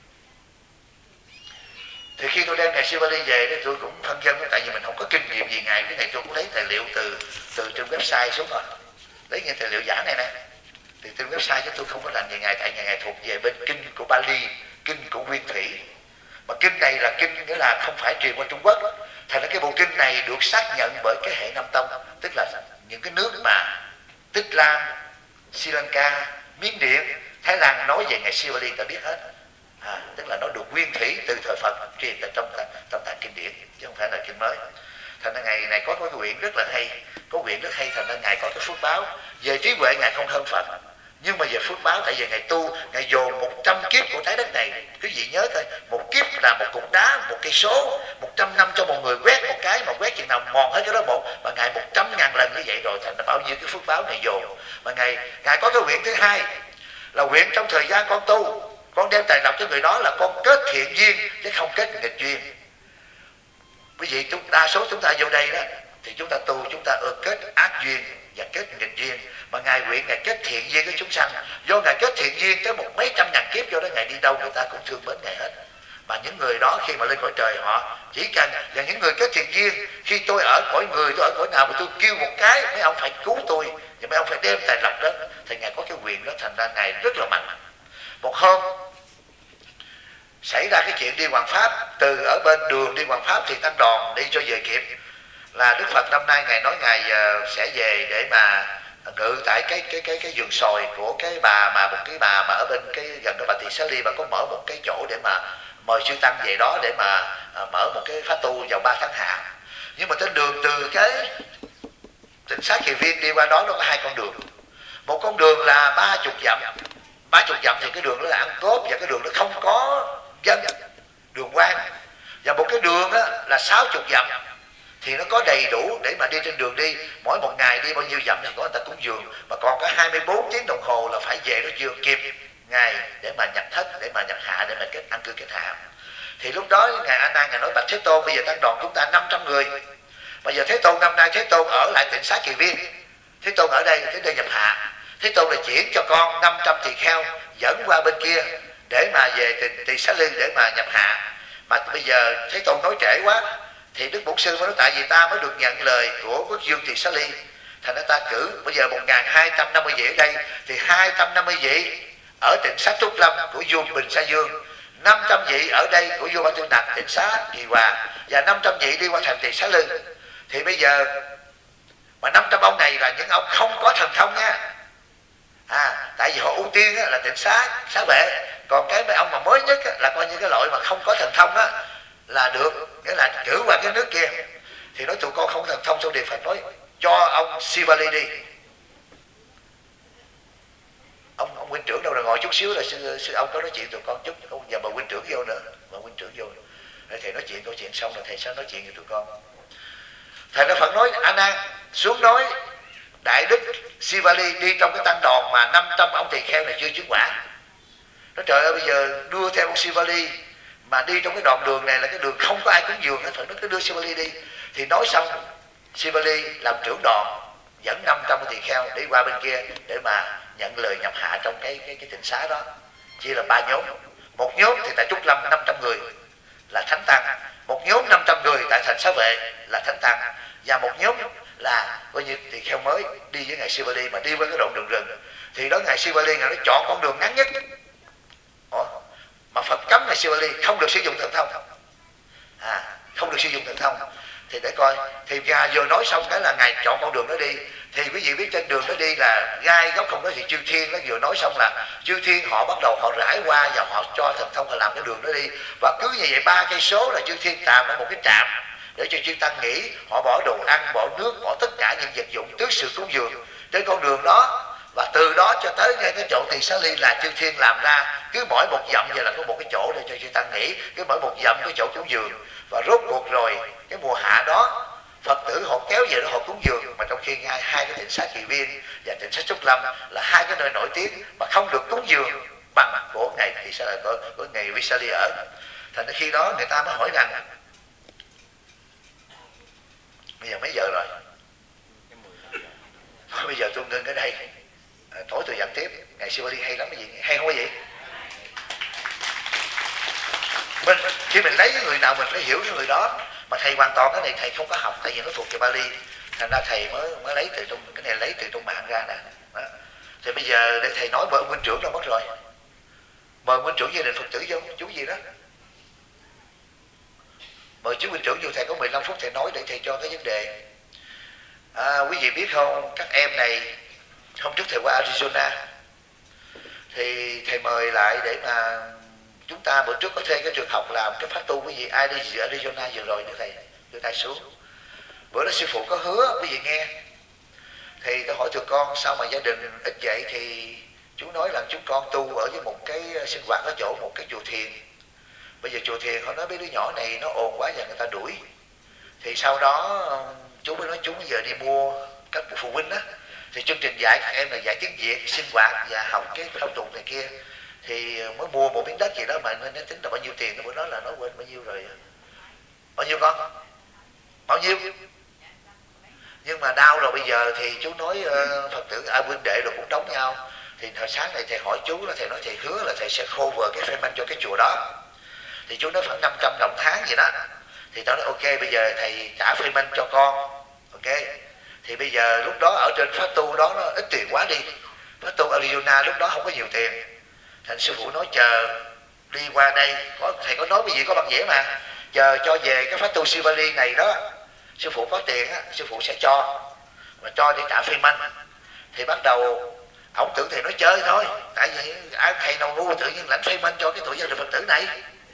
Thì khi tôi đem ngày Sivali về đó, tôi cũng phân dân, tại vì mình không có kinh nghiệm gì ngày. Cái này tôi cũng lấy tài liệu từ trên website xuống rồi. Lấy những tài liệu giả này nè. Thì trên website chứ tôi không có làm về ngày, tại ngày thuộc về bên kinh của Bali, kinh của Nguyên Thủy. Mà kinh này là kinh nghĩa là không phải truyền qua Trung Quốc. Thành ra cái bộ kinh này được xác nhận bởi cái hệ Nam Tông, tức là những cái nước mà Tích Lam, Sri Lanka, Miến Điện, Thái Lan nói về ngày Sivali ta biết hết. Tức là nó được nguyên thủy từ thời Phật truyền trong tạng kinh điển, chứ không phải là kinh mới. Thành ra ngày này có cái quyển rất là hay, có quyển rất hay. Thành ra ngài có cái phước báo về trí huệ, ngài không hơn Phật, nhưng mà về phước báo, tại vì ngài tu, ngài dồn 100 kiếp của trái đất này. Quý vị nhớ thôi, một kiếp là một cục đá, một cây số, 100 năm cho một người quét một cái, mà quét chừng nào mòn hết cái đó một, mà ngài 100.000 lần như vậy rồi. Thành ra bao nhiêu cái phước báo ngài dồn. Mà ngài có cái quyển thứ hai là quyển trong thời gian con tu, con đem tài lộc cho người đó là con kết thiện duyên chứ không kết nghịch duyên. Quý vị, đa số chúng ta vô đây đó thì chúng ta tu, chúng ta kết ác duyên và kết nghịch duyên. Mà ngài nguyện ngài kết thiện duyên với chúng sanh, do ngài kết thiện duyên tới mấy trăm ngàn kiếp, do đó ngài đi đâu người ta cũng thương mến ngài hết. Mà những người đó khi mà lên cõi trời họ chỉ cần, và những người kết thiện duyên, khi tôi ở cõi người, tôi ở cõi nào mà tôi kêu một cái, mấy ông phải cứu tôi, và mấy ông phải đem tài lộc đến, thì ngài có cái quyền đó. Thành ra ngài rất là mạnh. Một hôm xảy ra cái chuyện đi Hoàng Pháp, từ ở bên đường đi Hoàng Pháp thì tăng đoàn đi cho về kịp, là Đức Phật năm nay ngài nói ngài sẽ về để mà ngự tại cái vườn xoài của cái bà, mà một cái bà mà ở bên cái gần đó bà Tỳ Xá Ly, bà có mở một cái chỗ để mà mời sư tăng về đó để mà mở một cái khóa tu vào 3 tháng hạ. Nhưng mà trên đường từ cái tỉnh Xá Kỳ Viên đi qua đó nó có 2 con đường. Một con đường là 30 dặm, 30 dặm thì cái đường đó là ăn cốp và cái đường đó không có dân, đường quang. Và một cái đường đó là 60 dặm thì nó có đầy đủ để mà đi trên đường đi. Mỗi một ngày đi bao nhiêu dặm thì có người ta cúng dường, mà còn có 24 tiếng đồng hồ là phải về đó chưa kịp ngày để mà nhập thất, để mà nhập hạ, để mà ăn cư kết hạ. Thì lúc đó ngài A Nan ngài nói: bạch Thế Tôn, bây giờ tăng đoàn chúng ta 500 người. Bây giờ Thế Tôn năm nay Thế Tôn ở lại tỉnh Xá Kỳ Viên, Thế Tôn ở đây, Thế Tôn nhập hạ. Thế Tôn là chuyển cho con 500 tỳ kheo dẫn qua bên kia để mà về Tỳ Xá Ly để mà nhập hạ. Mà bây giờ Thế Tôn nói trễ quá thì Đức Bổn Sư mới nói: tại vì ta mới được nhận lời của Quốc Dương Tỳ Xá Ly, thành ra ta cử bây giờ 1250 vị ở đây, thì 250 vị ở tỉnh Xá Trúc Lâm của vua Bình Sa Dương, 500 vị ở đây của vua Ba Tư Nặc tỉnh Xá Kỳ Hòa, và 500 vị đi qua thành Tỳ Xá Ly. Thì bây giờ mà 500 ông này là những ông không có thần thông nha. Tại vì họ ưu tiên là tỉnh Xá Vệ, còn cái mấy ông mà mới nhất là coi như cái loại mà không có thần thông là được, nghĩa là cử qua cái nước kia. Thì nói tụi con không thần thông, xong Điện Phật nói cho ông Sivali đi. Ông huynh trưởng đâu là ngồi chút xíu là sư ông có nói chuyện tụi con chút, không giờ mời huynh trưởng vô nữa, mời huynh trưởng vô. Rồi thầy nói chuyện, câu chuyện xong rồi thầy sẽ nói chuyện với tụi con. Thầy Đức Phật nói: A Nan xuống nói Đại Đức Sivali đi trong cái tăng đoàn mà 500 ông tỳ kheo này chưa chứng quả. Nói trời ơi, bây giờ đưa theo ông Sivali mà đi trong cái đoạn đường này là cái đường không có ai cúng dường hết, Phật nó cứ đưa Sivali đi. Thì nói xong Sivali làm trưởng đoàn dẫn 500 tỳ kheo đi qua bên kia để mà nhận lời nhập hạ trong cái tỉnh xá đó. Chia là 3 nhóm. Một nhóm thì tại Trúc Lâm 500 người là thánh tăng, một nhóm 500 người tại thành Xá Vệ là thánh tăng, và một nhóm là coi như tỳ kheo mới đi với ngài Sivali mà đi với cái đoạn đường rừng. Thì đó ngài Sivali ngài nói chọn con đường ngắn nhất. Mà Phật cấm ngài Sivali không được sử dụng thần thông, không được sử dụng thần thông. Thì để coi, thì ngài vừa nói xong cái là ngài chọn con đường đó đi. Thì quý vị biết trên đường đó đi là gai góc không đó, thì chư thiên nó vừa nói xong là chư thiên họ bắt đầu họ rải qua và họ cho thần thông họ làm cái đường đó đi. Và cứ như vậy 3 cây số là chư thiên tạo ra một cái trạm để cho chư tăng nghỉ, họ bỏ đồ ăn, bỏ nước, bỏ tất cả những vật dụng trước sự cúng dường trên con đường đó. Và từ đó cho tới ngay cái chỗ Tỳ Xá Ly là chư thiên làm ra, cứ mỗi một dặm vậy là có một cái chỗ để cho chư tăng nghỉ, cứ mỗi một dặm cái chỗ cúng dường. Và rốt cuộc rồi cái mùa hạ đó Phật tử họ kéo về đó họ cúng dường, mà trong khi hai cái tỉnh Xá Kỳ Viên và tỉnh Xá Trúc Lâm là hai cái nơi nổi tiếng mà không được cúng dường bằng của ngày Tỳ Xá, của ngày Visali ở. Thành ra khi đó người ta mới hỏi rằng bây giờ mấy giờ rồi? Thôi bây giờ tôi ngưng ở đây, tối tôi dẫn tiếp. Ngày Sivali hay lắm cái gì, hay không có gì? Khi mình lấy cái người nào mình phải hiểu cái người đó. Mà thầy hoàn toàn cái này thầy không có học, tại vì nó thuộc về Bali, thành ra thầy mới lấy từ trong cái này, lấy từ trong mạng ra nè. Thì bây giờ để thầy nói, mời ông huynh trưởng đâu mất rồi, mời huynh trưởng gia đình Phật tử vô. Chú gì đó mời chú huynh trưởng vô, thầy có 15 phút thầy nói để thầy cho cái vấn đề. Quý vị biết không, các em này hôm trước thầy qua Arizona thì thầy mời lại để mà chúng ta bữa trước có thuê cái trường học làm cái phát tu. Quý vị ai đi Arizona vừa rồi đưa tay xuống. Bữa đó sư phụ có hứa quý vị nghe. Thì tôi hỏi tụi con sao mà gia đình ít vậy, thì chú nói là chúng con tu ở với một cái sinh hoạt ở chỗ một cái chùa thiền. Bây giờ chùa thiền họ nói mấy đứa nhỏ này nó ồn quá và người ta đuổi. Thì sau đó chú mới nói chú bây giờ đi mua, các phụ huynh á, thì chương trình dạy các em là dạy tiếng Việt, sinh hoạt và học cái phong tục này kia. Thì mới mua một miếng đất gì đó mà nó tính là bao nhiêu tiền, bữa đó là nó quên bao nhiêu rồi. Bao nhiêu con? Bao nhiêu? Nhưng mà đau rồi bây giờ thì chú nói Phật tử huynh đệ rồi cũng đóng nhau. Thì hồi sáng này thầy hỏi chú là thầy nói thầy hứa là thầy sẽ cover cái payment cho cái chùa đó. Thì chú nói khoảng 500 đồng tháng gì đó. Thì tao nói ok, bây giờ thầy trả payment cho con. Ok. Thì bây giờ lúc đó ở trên phát tu đó nó ít tiền quá đi. Phát tu Arizona lúc đó không có nhiều tiền. Thành sư phụ nói chờ đi qua đây, thầy có nói cái gì có bằng vẽ mà, chờ cho về cái phát tu Sivali này đó, sư phụ có tiền á, sư phụ sẽ cho, mà cho để trả payment. Thì bắt đầu ổng tưởng thầy nói chơi thôi, tại vì ai thầy nào ngu tự nhiên lãnh payment cho cái tuổi gia đình Phật tử này.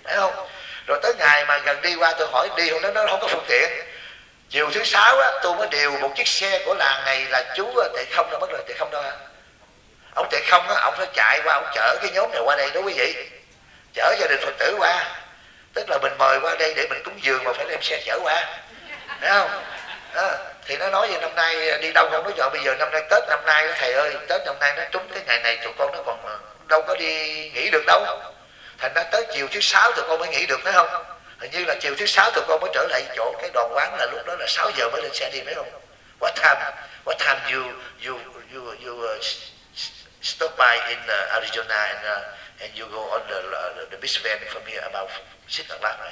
phải không? Rồi tới ngày mà gần đi qua tôi hỏi đi, hôm đó nó không có phương tiện. Chiều thứ sáu á, tôi mới điều một chiếc xe của làng này là chú Tệ Không đã mất rồi, Tệ Không đâu hả? Ông Tệ Không á, ông phải chạy qua, ông chở cái nhóm này qua đây đó quý vị, chở gia đình Phật tử qua. Tức là mình mời qua đây để mình cúng dường mà phải đem xe chở qua, thấy không? Đó. Thì nó nói về năm nay đi đâu không, nói giờ bây giờ năm nay Tết năm nay đó, thầy ơi Tết năm nay nó trúng cái ngày này tụi con nó còn đâu có đi nghỉ được đâu. Thành ra tới chiều thứ sáu tụi con mới nghỉ được, phải không? Hình như là chiều thứ sáu tụi con mới trở lại chỗ cái đoàn quán, là lúc đó là 6 giờ mới lên xe đi, phải không? What time you stop by in Arizona and you go on the beach van from here about 6 o'clock, right?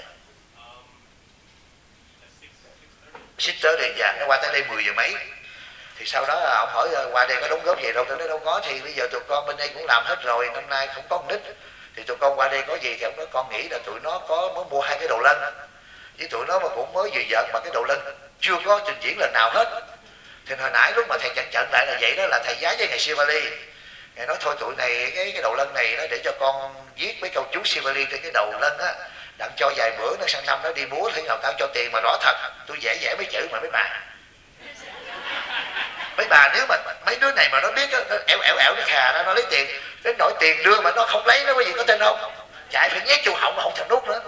6:30, dạ, nó qua tới đây 10 giờ mấy. Thì sau đó ông hỏi qua đây có đóng góp gì đâu, tôi nói đâu có, thì bây giờ tụi con bên đây cũng làm hết rồi, năm nay không có con nít, thì tụi con qua đây có gì. Thì ông nói con nghĩ là tụi nó mới mua 2 cái đầu lân, với tụi nó mà cũng mới vừa vợ mà cái đầu lân chưa có trình diễn lần nào hết. Thì hồi nãy lúc mà thầy trận lại là vậy đó, là thầy giá với ngày Sivali, ngài nói thôi tụi này cái đầu lân này đó để cho con viết mấy câu chú Sivali trên cái đầu lân á, đặng cho vài bữa nó sang năm nó đi múa thế nào tao cho tiền mà rõ thật. Tôi vẽ mấy chữ mà mấy bà nếu mà mấy đứa này mà nó biết đó, nó ẻo nó khà đó, nó lấy tiền đến nỗi tiền đưa mà nó không lấy, nó có gì có tin không? Chạy phải nhét vô họng mà không thèm nút nữa.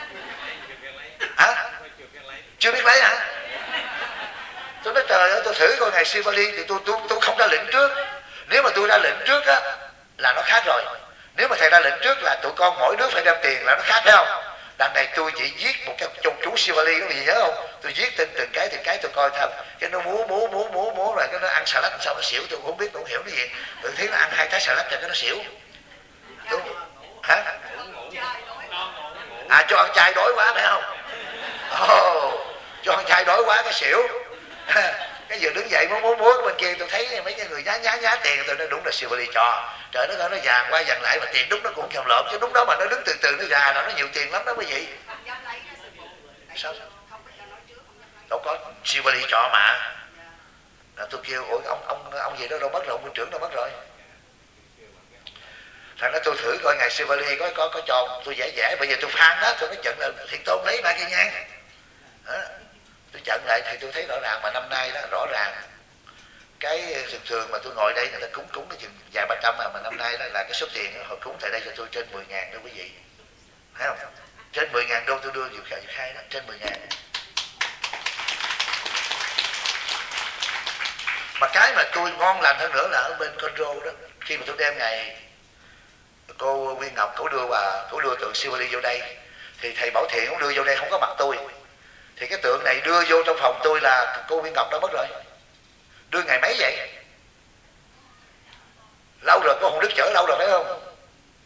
Hả? Chưa biết lấy hả? Tôi nói trời ơi, tôi thử coi ngày Sivali thì tôi không ra lệnh trước. Nếu mà tôi ra lệnh trước á là nó khác rồi. Nếu mà thầy ra lệnh trước là tụi con mỗi đứa phải đem tiền là nó khác, phải không? Đằng này tôi chỉ viết một cái chú Sivali, có gì nhớ không? Tôi viết tên từng cái tôi coi thầm. Cái nó múa rồi cái nó ăn salad sao nó xỉu, tôi cũng không biết, tôi không hiểu cái gì. Tôi thấy nó ăn 2 trái salad rồi cái nó xỉu. Hả? À, cho ăn chay đói quá phải không? Cho ăn chay đói quá cái xỉu. Cái vừa đứng dậy múa bên kia tôi thấy mấy cái người nhá tiền, tôi nói đúng là Sivali cho. Trời đất ơi, nó vàng qua vàng lại mà tiền đúng nó cũng nhầm lộn, chứ đúng đó mà nó đứng từ nó già nó nhiều tiền lắm đó quý vị. Sao? Đâu có, Sivali cho mà. Là tôi kêu ủa ông gì đó đâu mất rồi, ông huynh trưởng đâu mất rồi. Thằng đó tôi thử coi ngày Sivali có cho tôi vẽ, bây giờ tôi phan đó, tôi nói trận là Thiện Tôn lấy 3 cây nhang. Đó. Tôi chặn lại thì tôi thấy rõ ràng mà năm nay đó rõ ràng cái thường mà tôi ngồi đây người ta cúng cái chừng vài 300 mà năm nay đó là cái số tiền họ cúng tại đây cho tôi trên 10.000 đó quý vị, thấy không? Trên 10.000 đô tôi đưa dự khai đó, trên 10.000. Mà cái mà tôi ngon lành hơn nữa là ở bên Conro đó, khi mà tôi đem ngày cô Nguyên Ngọc cổ đưa tượng Sivali vô đây, thì thầy Bảo Thiện cũng đưa vô đây không có mặt tôi. Thì cái tượng này đưa vô trong phòng tôi là cô Nguyên Ngọc đã mất rồi. Đưa ngày mấy vậy? Lâu rồi, cô Hồng Đức chở lâu rồi phải không?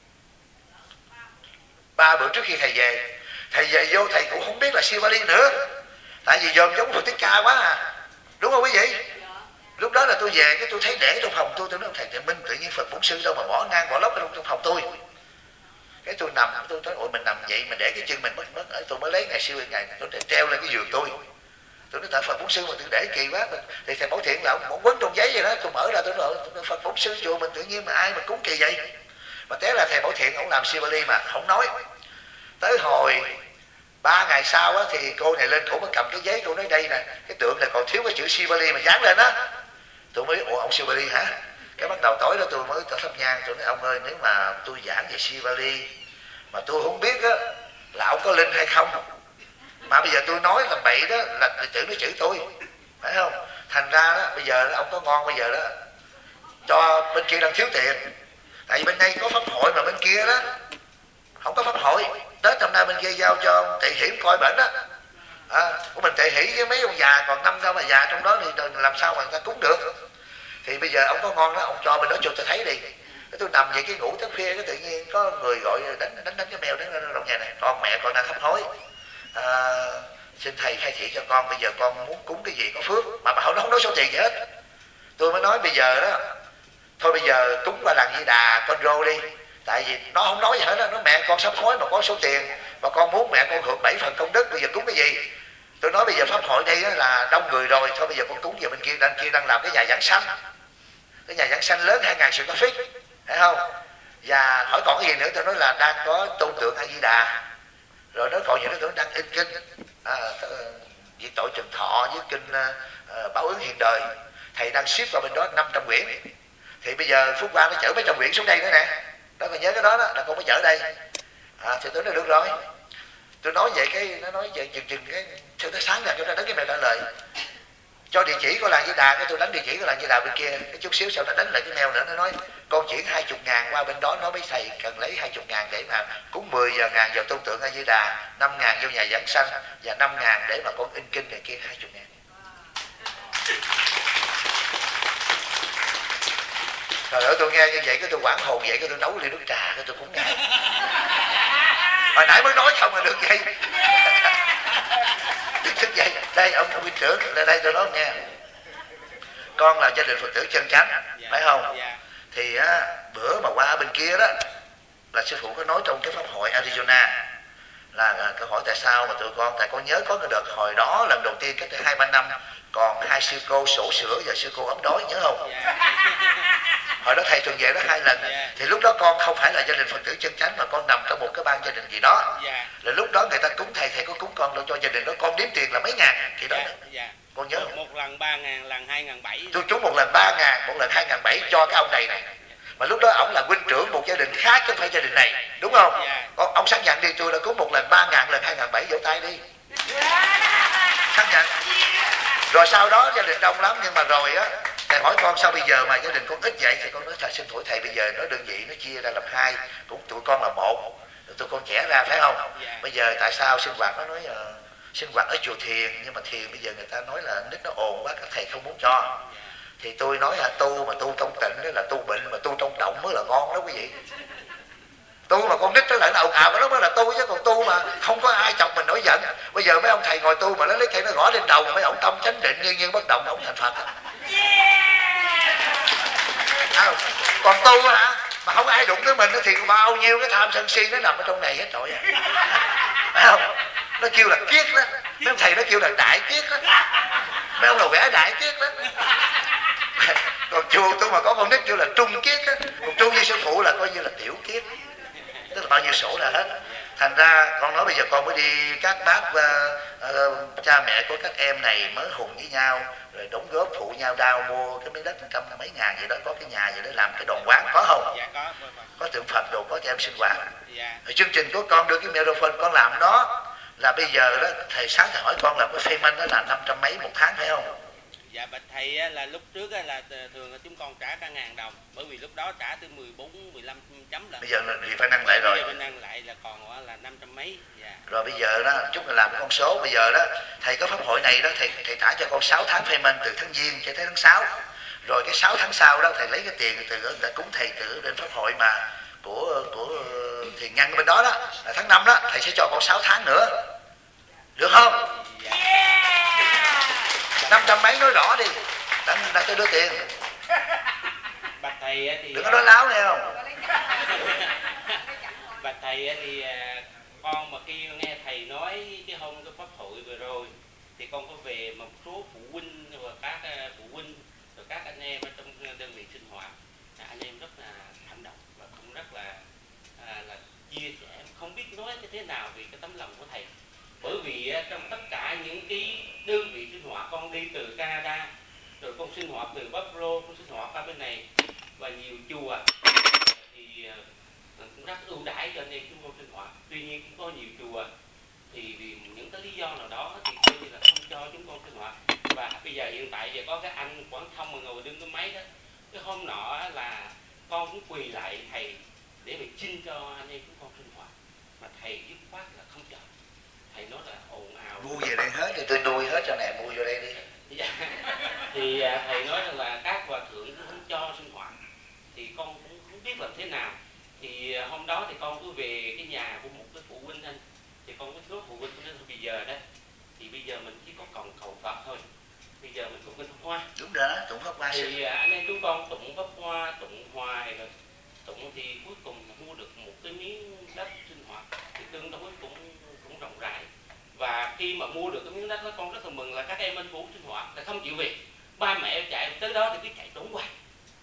3 bữa trước khi thầy về vô thầy cũng không biết là Sivali nữa. Tại vì dòm giống Phật Tích Ca quá à. Đúng không quý vị? Lúc đó là tôi về cái tôi thấy để trong phòng tôi nói thầy Minh tự nhiên Phật Bổn Sư đâu mà bỏ ngang bỏ lóc trong phòng tôi. Cái tôi nằm, tôi nói ôi mình nằm vậy mình để cái chân mình mất ở, tôi mới lấy ngày siêu ngày tôi treo lên cái giường tôi nói tại Phật Bổn Sư mà tôi để kỳ quá. Thì thầy Bảo Thiện là ông quấn trong giấy vậy đó, tôi mở ra tôi nói Phật Bổn Sư chùa mình tự nhiên mà ai mà cúng kỳ vậy. Mà té là thầy Bảo Thiện ông làm Sivali mà không nói. Tới hồi 3 ngày sau á thì cô này lên cổ mới cầm cái giấy, cô nói đây nè cái tượng này còn thiếu cái chữ Sivali mà dán lên á. Tôi mới ủa ông Sivali hả? Cái bắt đầu tối đó tôi mới thắp nhang, tôi nói ông ơi nếu mà tôi giảng về Sivali mà tôi không biết á là ông có linh hay không, mà bây giờ tôi nói làm bậy đó là chữ nó chữ tôi, phải không? Thành ra đó bây giờ đó, ông có ngon bây giờ đó cho bên kia đang thiếu tiền, tại vì bên đây có pháp hội mà bên kia đó không có pháp hội. Tết năm nay bên kia giao cho ông Tệ Hiển coi bệnh đó của mình Tệ Hỷ với mấy ông già còn 5 sao mà già trong đó thì làm sao mà người ta cúng được. Thì bây giờ ông có ngon đó, ông cho bên đó cho tôi thấy đi. Tôi nằm vậy cái ngủ tới khuya cái tự nhiên có người gọi đánh cái mèo đến trong nhà này, con mẹ con đang hấp hối, xin thầy khai thị cho con bây giờ con muốn cúng cái gì có phước, mà bà không nói số tiền gì hết. Tôi mới nói bây giờ đó thôi bây giờ cúng qua làng Di Đà con rô đi, tại vì nó không nói gì hết đó, nó mẹ con sắp hối mà có số tiền mà con muốn mẹ con hưởng 7 phần công đức, bây giờ cúng cái gì. Tôi nói bây giờ pháp hội đây là đông người rồi, thôi bây giờ con cúng về bên kia đang làm cái nhà giảng sanh, cái nhà giảng sanh lớn 2.000 square feet, thấy không? Và hỏi còn cái gì nữa, tôi nói là đang có tôn tượng A Di Đà, Rồi nó còn những đối tượng đang in kinh Diệt tội Trần Thọ với kinh Báo ứng hiện đời, thầy đang ship vào bên đó 500 quyển. Thì bây giờ Phúc Quang nó chở mấy trăm quyển xuống đây nữa nè, đó còn nhớ cái đó là con mới chở đây. Thì tôi nói được rồi, tôi nói vậy cái nó nói vậy chừng cái sao tới sáng ra chúng ta đánh cái mèo trả lời, cho địa chỉ của làng Di Đà, cái tôi đánh địa chỉ của làng Di Đà bên kia, cái chút xíu sau nó đánh lại cái mail nữa, nó nói con chuyển 20.000 qua bên đó, nói với thầy cần lấy 20.000 để mà cúng 10 giờ ngàn vào tôn tượng A Di Đà, 5.000 vô nhà giảng sanh và 5.000 để mà con in kinh này kia 20.000. Rồi nữa tôi nghe như vậy cái tôi hoảng hồn vậy, cái tôi nấu ly nước trà cái tôi cũng nghe. Hồi nãy mới nói không mà được vậy. Thức dậy, đây ông huynh trưởng, lại đây tôi nói nghe. Con là gia đình Phật tử chân chánh, phải không? Thì bữa mà qua bên kia đó là sư phụ có nói trong cái pháp hội Arizona là câu hỏi tại sao mà tụi con, tại con nhớ có cái đợt hồi đó lần đầu tiên cách đây 2-3 năm còn hai sư cô sổ sữa và sư cô ấm đói, nhớ không? Hồi đó thầy thường về đó 2 lần. Thì lúc đó con không phải là gia đình Phật tử chân chánh mà con nằm trong một cái ban gia đình gì đó. Là lúc đó người ta cúng thầy có cúng con đâu cho gia đình đó, con đếm tiền là mấy ngàn thì đó. Con nhớ một lần 3.000, lần 2.700. Tôi trúng một lần 3.000, một lần 2.700 cho cái ông này. Mà lúc đó ổng là huynh trưởng một gia đình khác chứ không phải gia đình này, đúng không? Ông xác nhận đi, tôi đã cúng một lần 3.000, lần 2.700, vỗ tay đi. Xác nhận. Rồi sau đó gia đình đông lắm, nhưng mà rồi á thầy hỏi con sao bây giờ mà gia đình con ít vậy, thì con nói thật xin lỗi thầy, bây giờ nói đơn vị nó chia ra làm 2, cũng tụi con là 1, tụi con trẻ ra phải không? Bây giờ tại sao sinh hoạt, nó nói sinh hoạt ở chùa Thiền, nhưng mà Thiền bây giờ người ta nói là nít nó ồn quá, các thầy không muốn cho. Thì tôi nói tu mà tu trong tịnh đó là tu bệnh, mà tu trong động mới là ngon đó quý vị. Tu mà con nít nó lại là ồn ào cái đó mới là tu, chứ còn tu mà không có ai chọc mình nổi giận. Bây giờ mấy ông thầy ngồi tu mà nó lấy cây nó gõ lên đầu, mấy ông tâm chánh định như bất động, ông thành Phật. Còn tu hả mà không ai đụng tới mình thì bao nhiêu cái tham sân si nó nằm ở trong này hết rồi. Phải không? Nó kêu là kiết đó, mấy ông thầy nó kêu là đại kiết đó, mấy ông là vẽ đại kiết đó. Còn chùa tôi mà có con nít kêu là trung kiết đó, còn trung với sư phụ là coi như là tiểu kiết, tức là bao nhiêu sổ là hết. Thành ra con nói bây giờ con mới đi, các bác cha mẹ của các em này mới hùng với nhau rồi đóng góp phụ nhau đào mua cái miếng đất 100 mấy ngàn vậy đó, có cái nhà vậy để làm cái đoàn quán, có không? Dạ có tượng Phật đồ, có cho em sinh hoạt. Rồi chương trình của con đưa cái microphone con làm đó là bây giờ đó thầy sáng thầy hỏi con là cái phê minh đó là 500 mấy một tháng phải không? Dạ bạch thầy là lúc trước là thường là chúng con trả cả 1.000 đồng, bởi vì lúc đó trả tới 14-15 chấm là. Bây giờ thì phải nâng lại rồi. Bây giờ phải nâng lại là còn là 500 mấy. Dạ. Rồi bây giờ đó chúng là làm cái con số, bây giờ đó thầy có pháp hội này đó thầy trả cho con 6 tháng phê minh từ tháng Giêng cho tới tháng 6. Rồi cái 6 tháng sau đó thầy lấy cái tiền từ đã cúng thầy từ bên pháp hội mà của Thiền Nhân bên đó đó là tháng 5 đó, thầy sẽ cho con 6 tháng nữa. Được không? Dạ. 500 mấy nói rõ đi, đang tôi đưa tiền. Bạch thầy thì đừng có nói láo nghe không? Bạch thầy thì con mà khi nghe thầy nói cái hôm cái pháp hội vừa rồi thì con có về một số phụ huynh và các phụ huynh rồi các anh em ở trong đơn vị sinh hoạt, anh em rất là cảm động và cũng rất là chia sẻ, không biết nói thế nào vì cái tấm lòng của thầy. Bởi vì trong tất cả những cái đơn vị sinh hoạt, con đi từ Canada rồi con sinh hoạt từ Buffalo, con sinh hoạt ở bên này và nhiều chùa thì cũng rất ưu đãi cho anh em chúng con sinh hoạt. Tuy nhiên cũng có nhiều chùa thì vì những cái lý do nào đó thì coi như là không cho chúng con sinh hoạt. Và bây giờ hiện tại giờ có cái anh Quảng Thông mà ngồi đứng cái máy đó, cái hôm nọ là con cũng quỳ lại thầy để mà xin cho anh em chúng con sinh hoạt, mà thầy dứt khoát là không cho. Thầy nói là ồn ào. Mua về đây hết thì tôi nuôi hết cho này, mua vô đây đi. Dạ. Thì thầy nói là các hòa thượng cũng không cho sinh hoạt, thì con cũng không biết làm thế nào. Thì hôm đó thì con cứ về cái nhà của một cái phụ huynh anh, thì con có nói phụ huynh của nó bây giờ đó thì bây giờ mình chỉ có còn cầu Phật thôi, bây giờ mình tụng kinh Pháp Hoa. Đúng đó, tụng Pháp Hoa. Thì anh em chúng con tụng Pháp Hoa, tụng hoài rồi tụng thì cuối cùng mua được một cái miếng đất sinh hoạt thì tương đối cũng rộng rãi. Và khi mà mua được cái miếng đất đó, con rất là mừng là các em anh vũ sinh hoạt là không chịu về, ba mẹ chạy tới đó thì cứ chạy trốn hoài.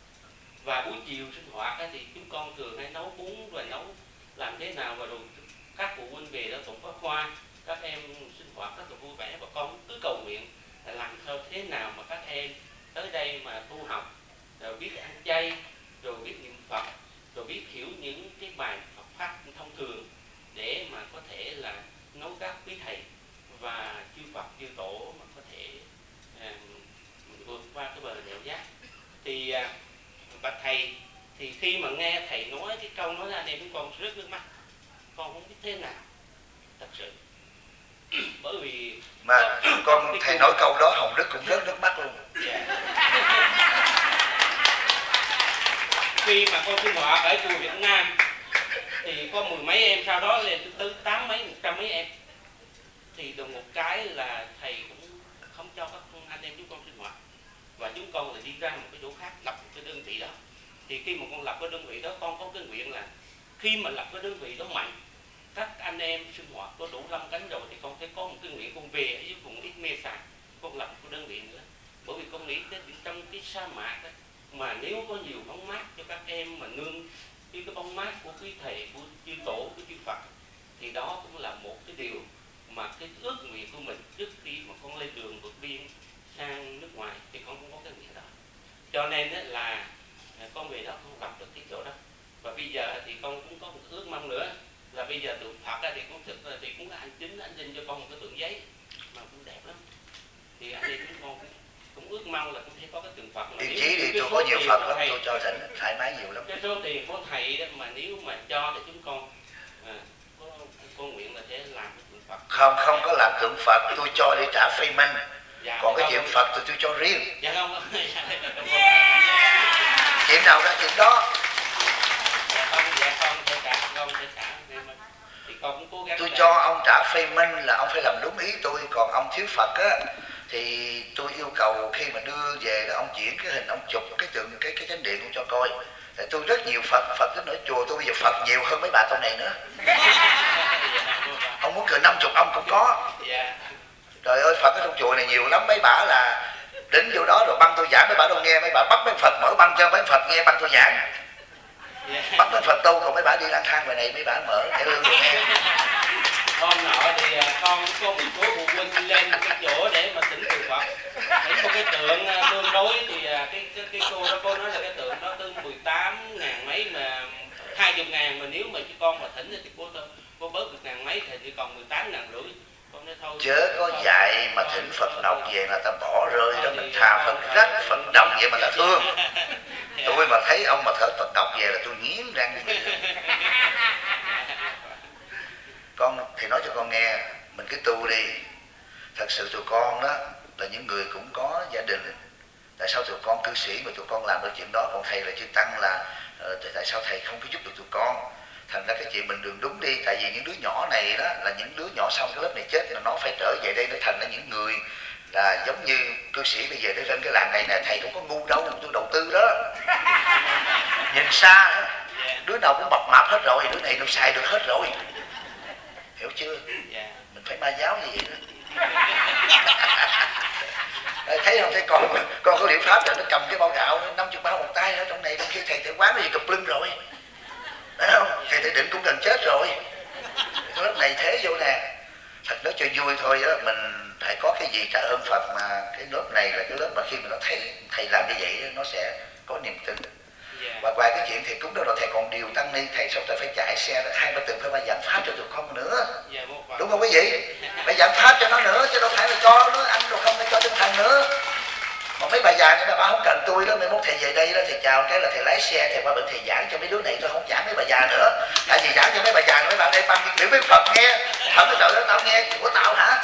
Và buổi chiều sinh hoạt thì chúng con thường hay nấu bún rồi nấu làm thế nào và rồi các phụ huynh về đó cũng có hoa, các em sinh hoạt rất là vui vẻ, và con cứ cầu nguyện là làm sao thế nào mà các em tới đây mà tu học, rồi biết ăn chay, rồi biết niệm Phật, rồi biết hiểu những cái bài Phật pháp thông thường để mà có thể là nối các quý thầy và chư Phật chư tổ mà có thể vượt qua cái bờ nẻo giác. Thì bạch thầy, thì khi mà nghe thầy nói cái câu nói ra anh em chúng con rớt nước mắt, con không biết thế nào thật sự. Bởi vì mà con thầy nói câu đó Hồng Đức cũng rớt nước mắt luôn. Dạ. Khi mà con sinh hoạt ở chùa Việt Nam thì có mười mấy em, sau đó lên tới 80 mấy, 100 mấy em, thì đùng một cái là thầy cũng không cho các anh em chúng con sinh hoạt, và chúng con là đi ra một cái chỗ khác lập một cái đơn vị đó. Thì khi mà con lập cái đơn vị đó, con có cái nguyện là khi mà lập cái đơn vị đó mạnh, các anh em sinh hoạt có đủ 5 cánh rồi thì con sẽ có một cái nguyện con về ở dưới vùng ít mê sàn, con lập một cái đơn vị nữa. Bởi vì con nghĩ trong cái sa mạc đó, mà nếu có nhiều bóng mát cho các em mà nương cái bóng mát của quý thầy, của chư tổ, của chư Phật, thì đó cũng là một cái điều mà cái ước nguyện của mình trước khi mà con lên đường vượt biên sang nước ngoài, thì con cũng có cái nguyện đó. Cho nên là con về đó con gặp được cái chỗ đó. Và bây giờ thì con cũng có một ước mong nữa là bây giờ tượng Phật thì cũng thực là thì cũng có anh Chính anh in cho con một cái tượng giấy mà cũng đẹp lắm. Thì anh em chúng con cũng ước mong là cũng sẽ có cái tượng Phật. Tiêu chí thì tôi có nhiều Phật lắm, tôi cho rảnh thoải mái nhiều lắm. Cái số tiền của thầy đó mà nếu mà cho thì chúng con có nguyện là sẽ làm cái tượng Phật. Không có làm tượng Phật, tôi cho để trả phê minh. Dạ, còn cái chuyện Phật thì tôi cho riêng. Dạ không. Chuyện nào ra chuyện đó. Dạ con sẽ trả, con sẽ trả. Thì con cũng cố gắng. Tôi cho ông trả phê minh là ông phải làm đúng ý tôi, còn ông thiếu Phật á thì tôi yêu cầu khi mà đưa về đó ông chuyển cái hình, ông chụp cái tượng cái chánh điện ông cho coi. Tại tôi rất nhiều Phật đến nỗi chùa tôi bây giờ Phật nhiều hơn mấy bà trong này nữa. Ông muốn cỡ 50 ông cũng có. Trời ơi, Phật ở trong chùa này nhiều lắm, mấy bà là đến vô đó rồi băng tôi giảng, mấy bà đâu nghe, mấy bà bắt mấy Phật mở băng cho mấy Phật nghe băng tôi giảng. Bắt mấy Phật tu, còn mấy bà đi lang thang ngoài này mấy bà mở thẻ lương rồi nghe. Hôm nọ thì con có một số phụ huynh lên một cái chỗ để mà thỉnh tượng Phật, thỉnh một cái tượng tương đối thì cái cô đó cô nói là cái tượng đó từ 18.000 mấy mà 20.000, mà nếu mà chứ con mà thỉnh thì cô bớt được ngàn mấy thì chỉ còn 18.500. Con nói thôi. Chớ có dạy mà thỉnh Phật Ngọc về là ta bỏ rơi đó, mình tha Phật rách Phật đồng vậy mà ta thương. Tôi mà thấy ông mà thở Phật Ngọc về là tôi nghiến răng. Con thì nói cho con nghe, mình cứ tu đi. Thật sự tụi con đó là những người cũng có gia đình. Tại sao tụi con cư sĩ mà tụi con làm được chuyện đó, còn thầy là chư tăng là tại sao thầy không có giúp được tụi con? Thành ra cái chuyện mình đường đúng đi. Tại vì những đứa nhỏ này đó là những đứa nhỏ xong cái lớp này chết là nó phải trở về đây để thành ra những người là giống như cư sĩ bây giờ để lên cái làng này nè. Thầy không có ngu đâu, tôi đầu tư đó. Nhìn xa đứa nào cũng mập mạp hết rồi, đứa này nó xài được hết rồi, hiểu chưa? Mình phải ma giáo như vậy đó. Thấy không, thấy con có liệu pháp là nó cầm cái bao gạo 50 bao một tay ở trong này, trong khi thầy quán gì cụp lưng rồi, thấy không? Thầy định cũng gần chết rồi. Cái lớp này thế vô nè. Thật nói cho vui thôi đó, mình phải có cái gì trả ơn Phật, mà cái lớp này là cái lớp mà khi mà nó thấy thầy làm như vậy nó sẽ có niềm tin. Và ngoài cái chuyện thầy cúng đó rồi thầy còn điều tăng ni, thầy xong rồi phải chạy xe 2-3 tuần phải giảng pháp cho tụi con nữa. Đúng không quý vị? Phải giảng pháp cho nó nữa, chứ đâu phải là cho nó ăn rồi không phải cho tinh thần nữa. Mà mấy bà già này bà không cần tôi đó, mấy mốt thầy về đây đó, thầy chào cái là thầy lái xe thầy qua bệnh thầy giảng cho mấy đứa này, tôi không giảng mấy bà già nữa. Tại vì giảng cho mấy bà già mấy bạn đây băng biểu với Phật nghe. Phật cái trời đó tao nghe của tao hả?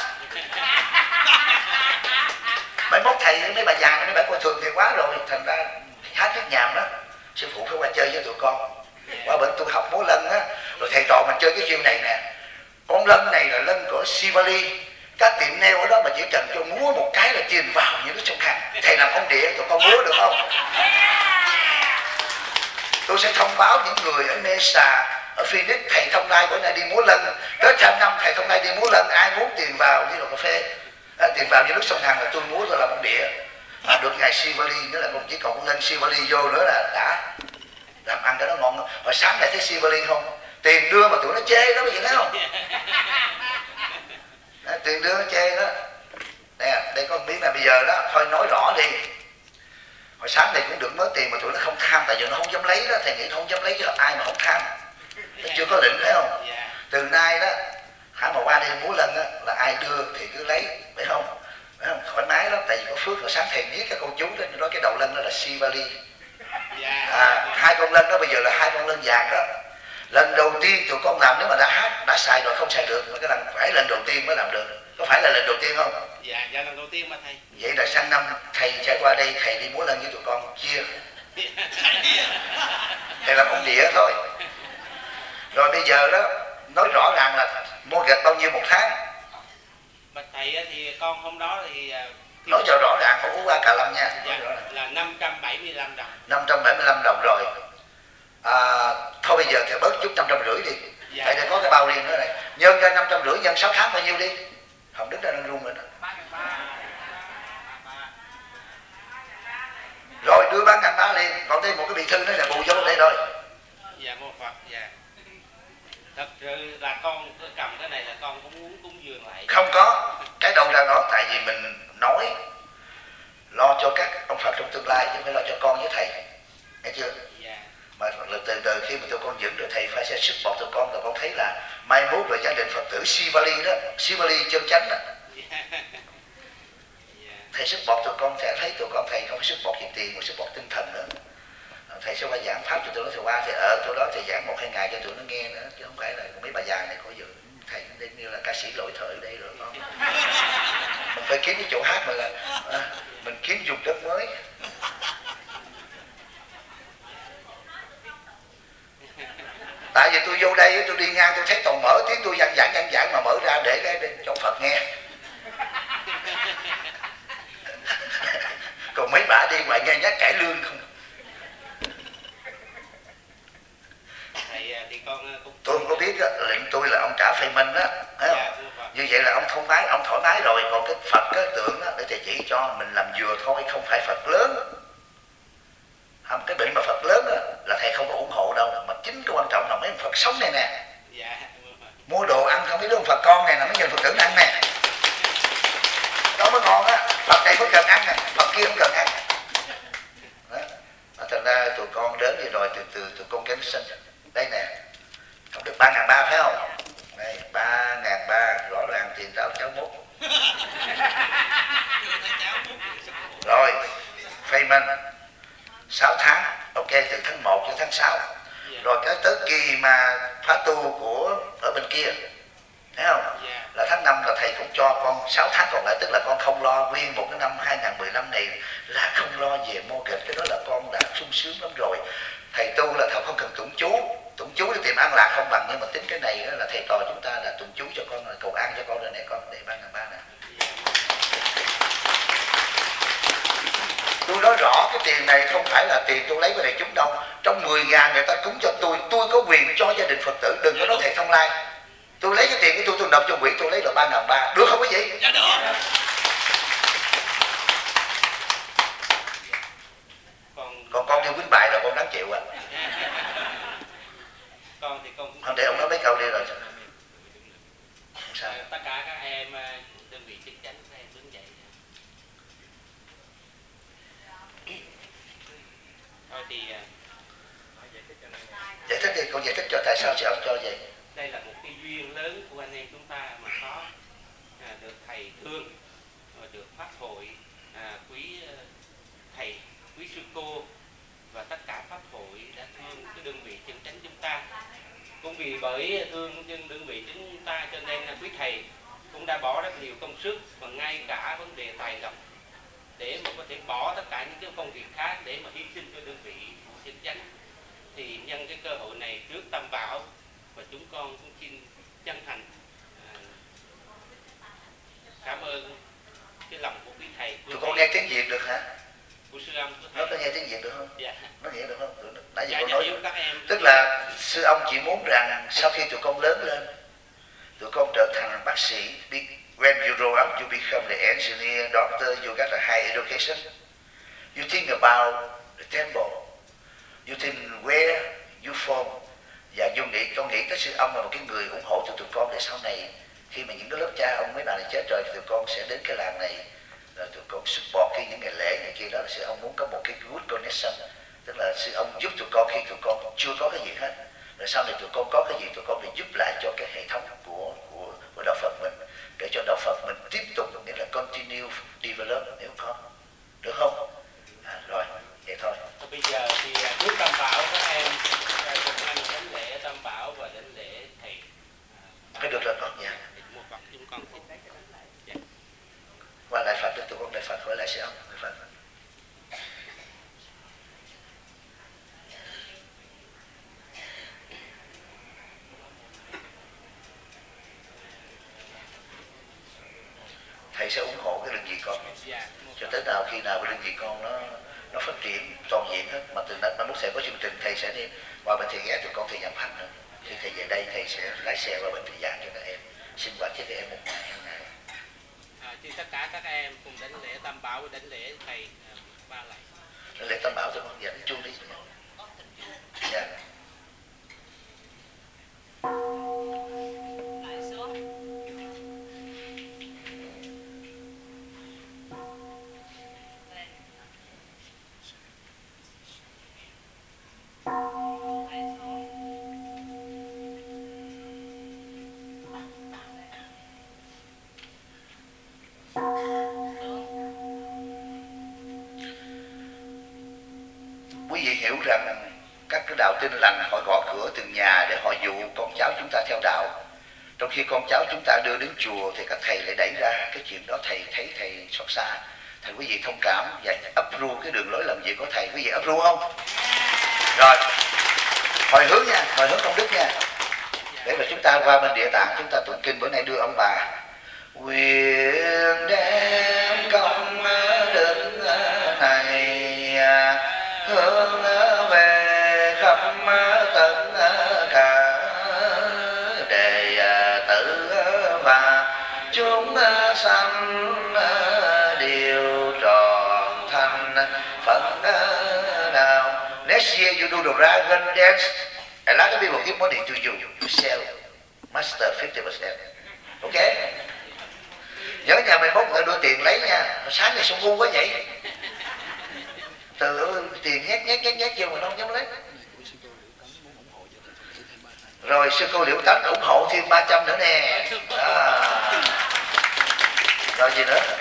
Mấy mốt thầy mấy bà già mấy bà coi thường thầy quá rồi, thành ra hát nước nhàm đó. Sư phụ phải qua chơi với tụi con. Qua bệnh tôi học múa lân á, rồi thầy trò mình chơi cái chiêu này nè. Con lân này là lân của Sivali. Các tiệm nail ở đó mà chỉ cần cho múa một cái là tiền vào như nước sông Hằng. Thầy làm ông địa tụi con múa được không? Tôi sẽ thông báo những người ở Mesa, ở Phoenix, thầy Thông Lai bữa nay đi múa lân. Tới 100 năm thầy Thông Lai đi múa lân, ai muốn tiền vào đi đồ cà phê, tiền vào như nước sông Hằng là tôi múa, tôi làm ông địa. Được ngày Sivali nữa là con chỉ còn con lân Sivali vô nữa là đã làm ăn cái đó ngon. Hồi sáng này thấy Sivali không? Tiền tiền đưa mà tụi nó chê đó, bây giờ thấy không? Đó, tiền đưa nó chê đó. Đây có một miếng này bây giờ đó, thôi nói rõ đi. Hồi sáng thầy cũng được mớ tiền mà tụi nó không tham, tại vì nó không dám lấy đó. Thầy nghĩ nó không dám lấy chứ ai mà không tham. Nó chưa có định, thấy không? Từ nay đó, hãy mà qua đây múa lần đó, là ai đưa thì cứ lấy, phải không? Thoải mái lắm, tại vì có phước. Rồi sáng thầy viết cái câu chú đó, nói cái đầu lân đó là Sivali. Hai con lân đó bây giờ là hai con lân vàng đó. Lần đầu tiên tụi con làm, nếu mà đã hát, đã xài rồi không xài được, mà cái lần phải lần đầu tiên mới làm được. Có phải là lần đầu tiên không? Dạ lần đầu tiên mà thầy. Vậy là sang năm thầy sẽ qua đây, thầy đi múa lân với tụi con chia. Thầy làm ông địa thôi. Rồi bây giờ đó, nói rõ ràng là mua gạch bao nhiêu một tháng? Mà thầy thì con hôm đó thì nói cho rõ ràng, không có qua Cà Lâm nha. Dạ, là 575 đồng. 575 đồng rồi. Thôi bây giờ thì bớt chút 550 đi. Dạ. Tại đây có cái bao riêng nữa này. Nhân ra 550 nhân 6 tháng bao nhiêu đi? Hồng Đức đã đang run rồi đó. Rồi đưa 3.300 liền. Còn thêm một cái bì thư nữa là bù vô đây rồi. Dạ mô Phật. Dạ. Thật sự là con cầm cái này là con cũng muốn cúng dường lại. Không có. Cái đâu ra đó. Tại vì mình nói lo cho các ông Phật trong tương lai chứ không phải lo cho con với thầy. Nghe chưa? Dạ. Mà từ từ khi mà tụi con dựng được, thầy phải sẽ sức bọc tụi con thấy là mai mốt rồi gia đình Phật tử Sivali đó, Sivali chân chánh đó. Thầy sức bọc tụi con sẽ thấy tụi con, thầy không có sức bọc về tiền mà sức bọc tinh thần nữa. Thầy sẽ qua giảng pháp cho tụi nó, thầy qua thì ở chỗ đó thầy giảng 1-2 ngày cho tụi nó nghe nữa, chứ không phải là mấy bà già này có giờ thầy cũng như là ca sĩ lỗi thời ở đây rồi con. Mình phải kiếm cái chỗ hát mà là mình kiếm dùng đất mới. Tại vì tôi vô đây tôi đi ngang tôi thấy toàn mở tiếng tôi văn giảng mà mở ra để cho Phật nghe. Còn mấy bà đi ngoài nghe nhắc cải lương không. Thầy thì con cũng... Tôi không có biết đó, lệnh tôi là ông trả phê minh đó, thấy không? Dạ, như vậy là ông thoải mái rồi. Còn cái Phật cái tượng đó để thầy chỉ cho mình làm vừa thôi, không phải Phật lớn. Không, cái bệnh mà Phật lớn đó là thầy không có ủng hộ đâu, mà chính cái quan trọng là mấy ông Phật sống này nè. Dạ. Mua đồ ăn cho mấy đứa ông Phật con này là mấy người Phật tử ăn nè, đó mới ngon á. Phật này mới cần ăn nè, Phật kia không cần ăn đó. Thành ra tụi con đến vậy rồi từ từ tụi con kính xin đây nè, không được 3.300 phải không? Đây 3.300 rõ ràng tiền tao cháu mốt rồi. Phê minh 6 tháng, ok, từ tháng 1 cho tháng 6. Rồi cái tới kỳ mà phá tu của ở bên kia, thấy không? Là tháng 5 là thầy cũng cho con 6 tháng còn lại, tức là con không lo nguyên một cái năm 2015 này là không lo về mô kịch. Cái đó là con đã sung sướng lắm rồi. Thầy tu là thầy không cần tụng chú để tìm an lạc không bằng, nhưng mà tính cái này đó là thầy trò chúng ta đã tụng chú cho con, là cầu an cho con rồi này con, để 3.300 nè. Tôi nói rõ cái tiền này không phải là tiền tôi lấy về đây chúng đâu. Trong 10.000 người ta cúng cho tôi có quyền cho gia đình Phật tử. Đừng có nói thầy Thông Lai, tôi lấy cái tiền của tôi nộp cho quỹ, tôi lấy được 3.300, được không quý vị? Dạ được. Còn con theo quýnh bài là con đáng chịu á. Con thì con không, để ông nói mấy câu đi rồi sao? Tất cả các em đơn vị chính chắn các em đứng dậy. Thôi thì giải thích đi, con giải thích cho tại sao sư ông cho vậy. Đây là một cái duyên lớn của anh em chúng ta mà có được thầy thương, được pháp hội quý thầy, quý sư cô và tất cả pháp hội đã thương cái đơn vị chân chánh chúng ta. Cũng vì bởi thương đơn vị chúng ta cho nên là quý thầy cũng đã bỏ rất nhiều công sức, và ngay cả vấn đề tài lộc để mà có thể bỏ tất cả những cái công việc khác để mà hy sinh cho đơn vị chân chánh. Thì nhân cái cơ hội này trước Tam Bảo, và chúng con cũng xin chân thành cảm ơn cái lòng của quý thầy. Tụi con nghe tiếng Việt được hả? Của sư ông. Nó có nghe tiếng Việt được không? Dạ. Nó nghe được không? Nãy giờ Dạ, con nói các em. Tức là sư ông chỉ muốn rằng sau khi tụi con lớn lên, tụi con trở thành bác sĩ. When you grow up, you become the engineer, doctor, you got a high education. You think about the temple. You think where you from. Và con nghĩ tới sư ông là một cái người ủng hộ cho tụi con, để sau này khi mà những cái lớp cha ông mấy bà này chết rồi thì tụi con sẽ đến cái làng này, rồi tụi con support khi những ngày lễ này kia. Đó là sư ông muốn có một cái good connection, tức là sư ông giúp tụi con khi tụi con chưa có cái gì hết, rồi sau này tụi con có cái gì tụi con để giúp lại cho cái hệ thống của đạo Phật mình, để cho đạo Phật mình tiếp tục, nghĩa là continue develop, hiểu không? Được không? Rồi vậy thôi. Bây giờ thì trước Tam Bảo các em cùng anh đánh lễ Tam Bảo và đánh lễ thầy. Cái được là con dạ. Một Phật chúng con thì dạ. Qua lại Phật, tụi con lại Phật, hỏi lại sư ông lại Phật. Thầy sẽ ủng hộ cái đơn vị con cho tới nào, khi nào cái đơn vị con nó phát triển toàn diện hết, mà từ nay lúc thầy có chương trình thầy sẽ đi qua bên thầy ghé tụi con thầy giảng hành nữa. Khi thầy về đây thầy sẽ lái xe qua bên thầy giảng cho các em, sinh hoạt với các em một ngày hàng ngày. Chứ tất cả các em cùng đánh lễ Tam Bảo, đánh lễ thầy ba lại. Đánh lễ Tam Bảo tụi con dẫn chuông đi. Dạ. Quý vị hiểu rằng các cái đạo Tin Lành họ gõ cửa từng nhà để họ dụ con cháu chúng ta theo đạo. Trong khi con cháu chúng ta đưa đến chùa thì các thầy lại đẩy ra cái chuyện đó. Thầy thấy thầy xót xa, thầy quý vị thông cảm và approve cái đường lối làm việc của thầy. Quý vị approve không? Rồi hồi hướng nha, hồi hướng công đức nha, để mà chúng ta qua bên Địa Tạng chúng ta tụng kinh. Bữa nay đưa ông bà quyền đem công đức này hướng về khắp tất cả đệ tử và chúng sanh đều tròn thành Phật đạo. Next year you do the dragon dance. I like the people give money to you. You sell master 50%. Ok? Nhớ nhà mày mốt người ta đưa tiền lấy nha. Sáng nay sao ngu quá vậy? Từ tiền nhét vô mà không dám lấy. Rồi sư cô Liễu Tánh ủng hộ thêm 300 nữa nè. Rồi gì nữa?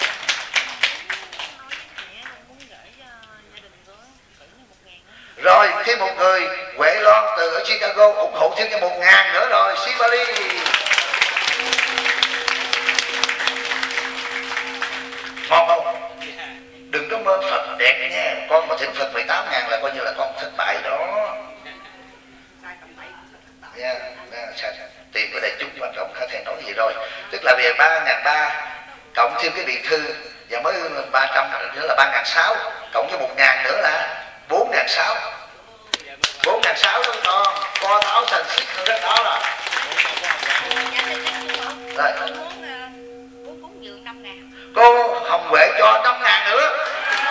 Rồi thêm một người Huệ Loan từ ở Chicago ủng hộ thêm cho 1.000 nữa rồi. Sibali. Ngon không? Đừng có mơ Phật đẹp nha. Con mà thỉnh Phật 18.000 là coi như là con thất bại đó. Yeah, tiền của đại chúng quan trọng. Các thầy nói gì rồi? Tức là về 3.300 cộng thêm cái biệt thư và mới 300 nữa là 3.600, cộng với 1.000 nữa là 4.600. 4.600 đó con. Co tháo thành xích rất đó là. Rồi. Cô Hồng Huệ cho 5.000 nữa.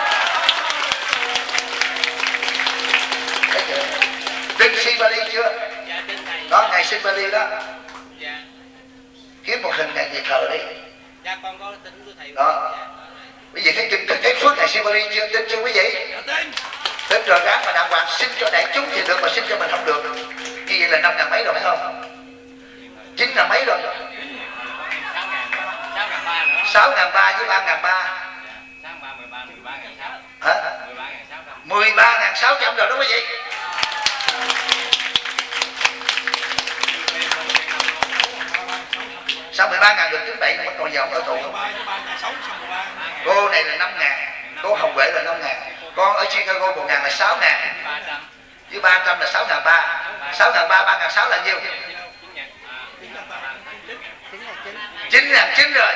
Thấy chưa? Tin Sibali chưa? Đó, ngày Sibali đó. Kiếm một hình ngày về thờ đi. Dạ con có tính của thầy. Đó. Quý vị thấy phước ngày Sibali chưa? Tin chưa quý vị? Tính rồi ráng mà đàng hoàng xin cho đại chúng thì được, mà xin cho mình không được. Như vậy là 5.000 mấy rồi phải không? 9.000 mấy rồi. 6.300 với 3.300. Hả? 13.600 rồi đó quý vị. Sao 13.000 được chứng bậy mà còn giàu ở tù không? Cô này là 5.000, cô Hồng Huệ là 5.000, con ở Chicago 1.000 là 6.000, với 300 là 6.300. 6.300 3.600 là nhiêu? 9.900 rồi.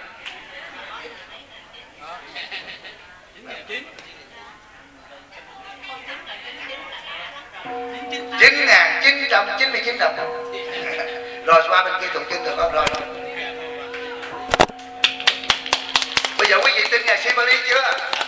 9.999 đồng. Rồi qua bên kia tụng kinh được không? Rồi. Bây giờ quý vị tin ngày Sibali chưa?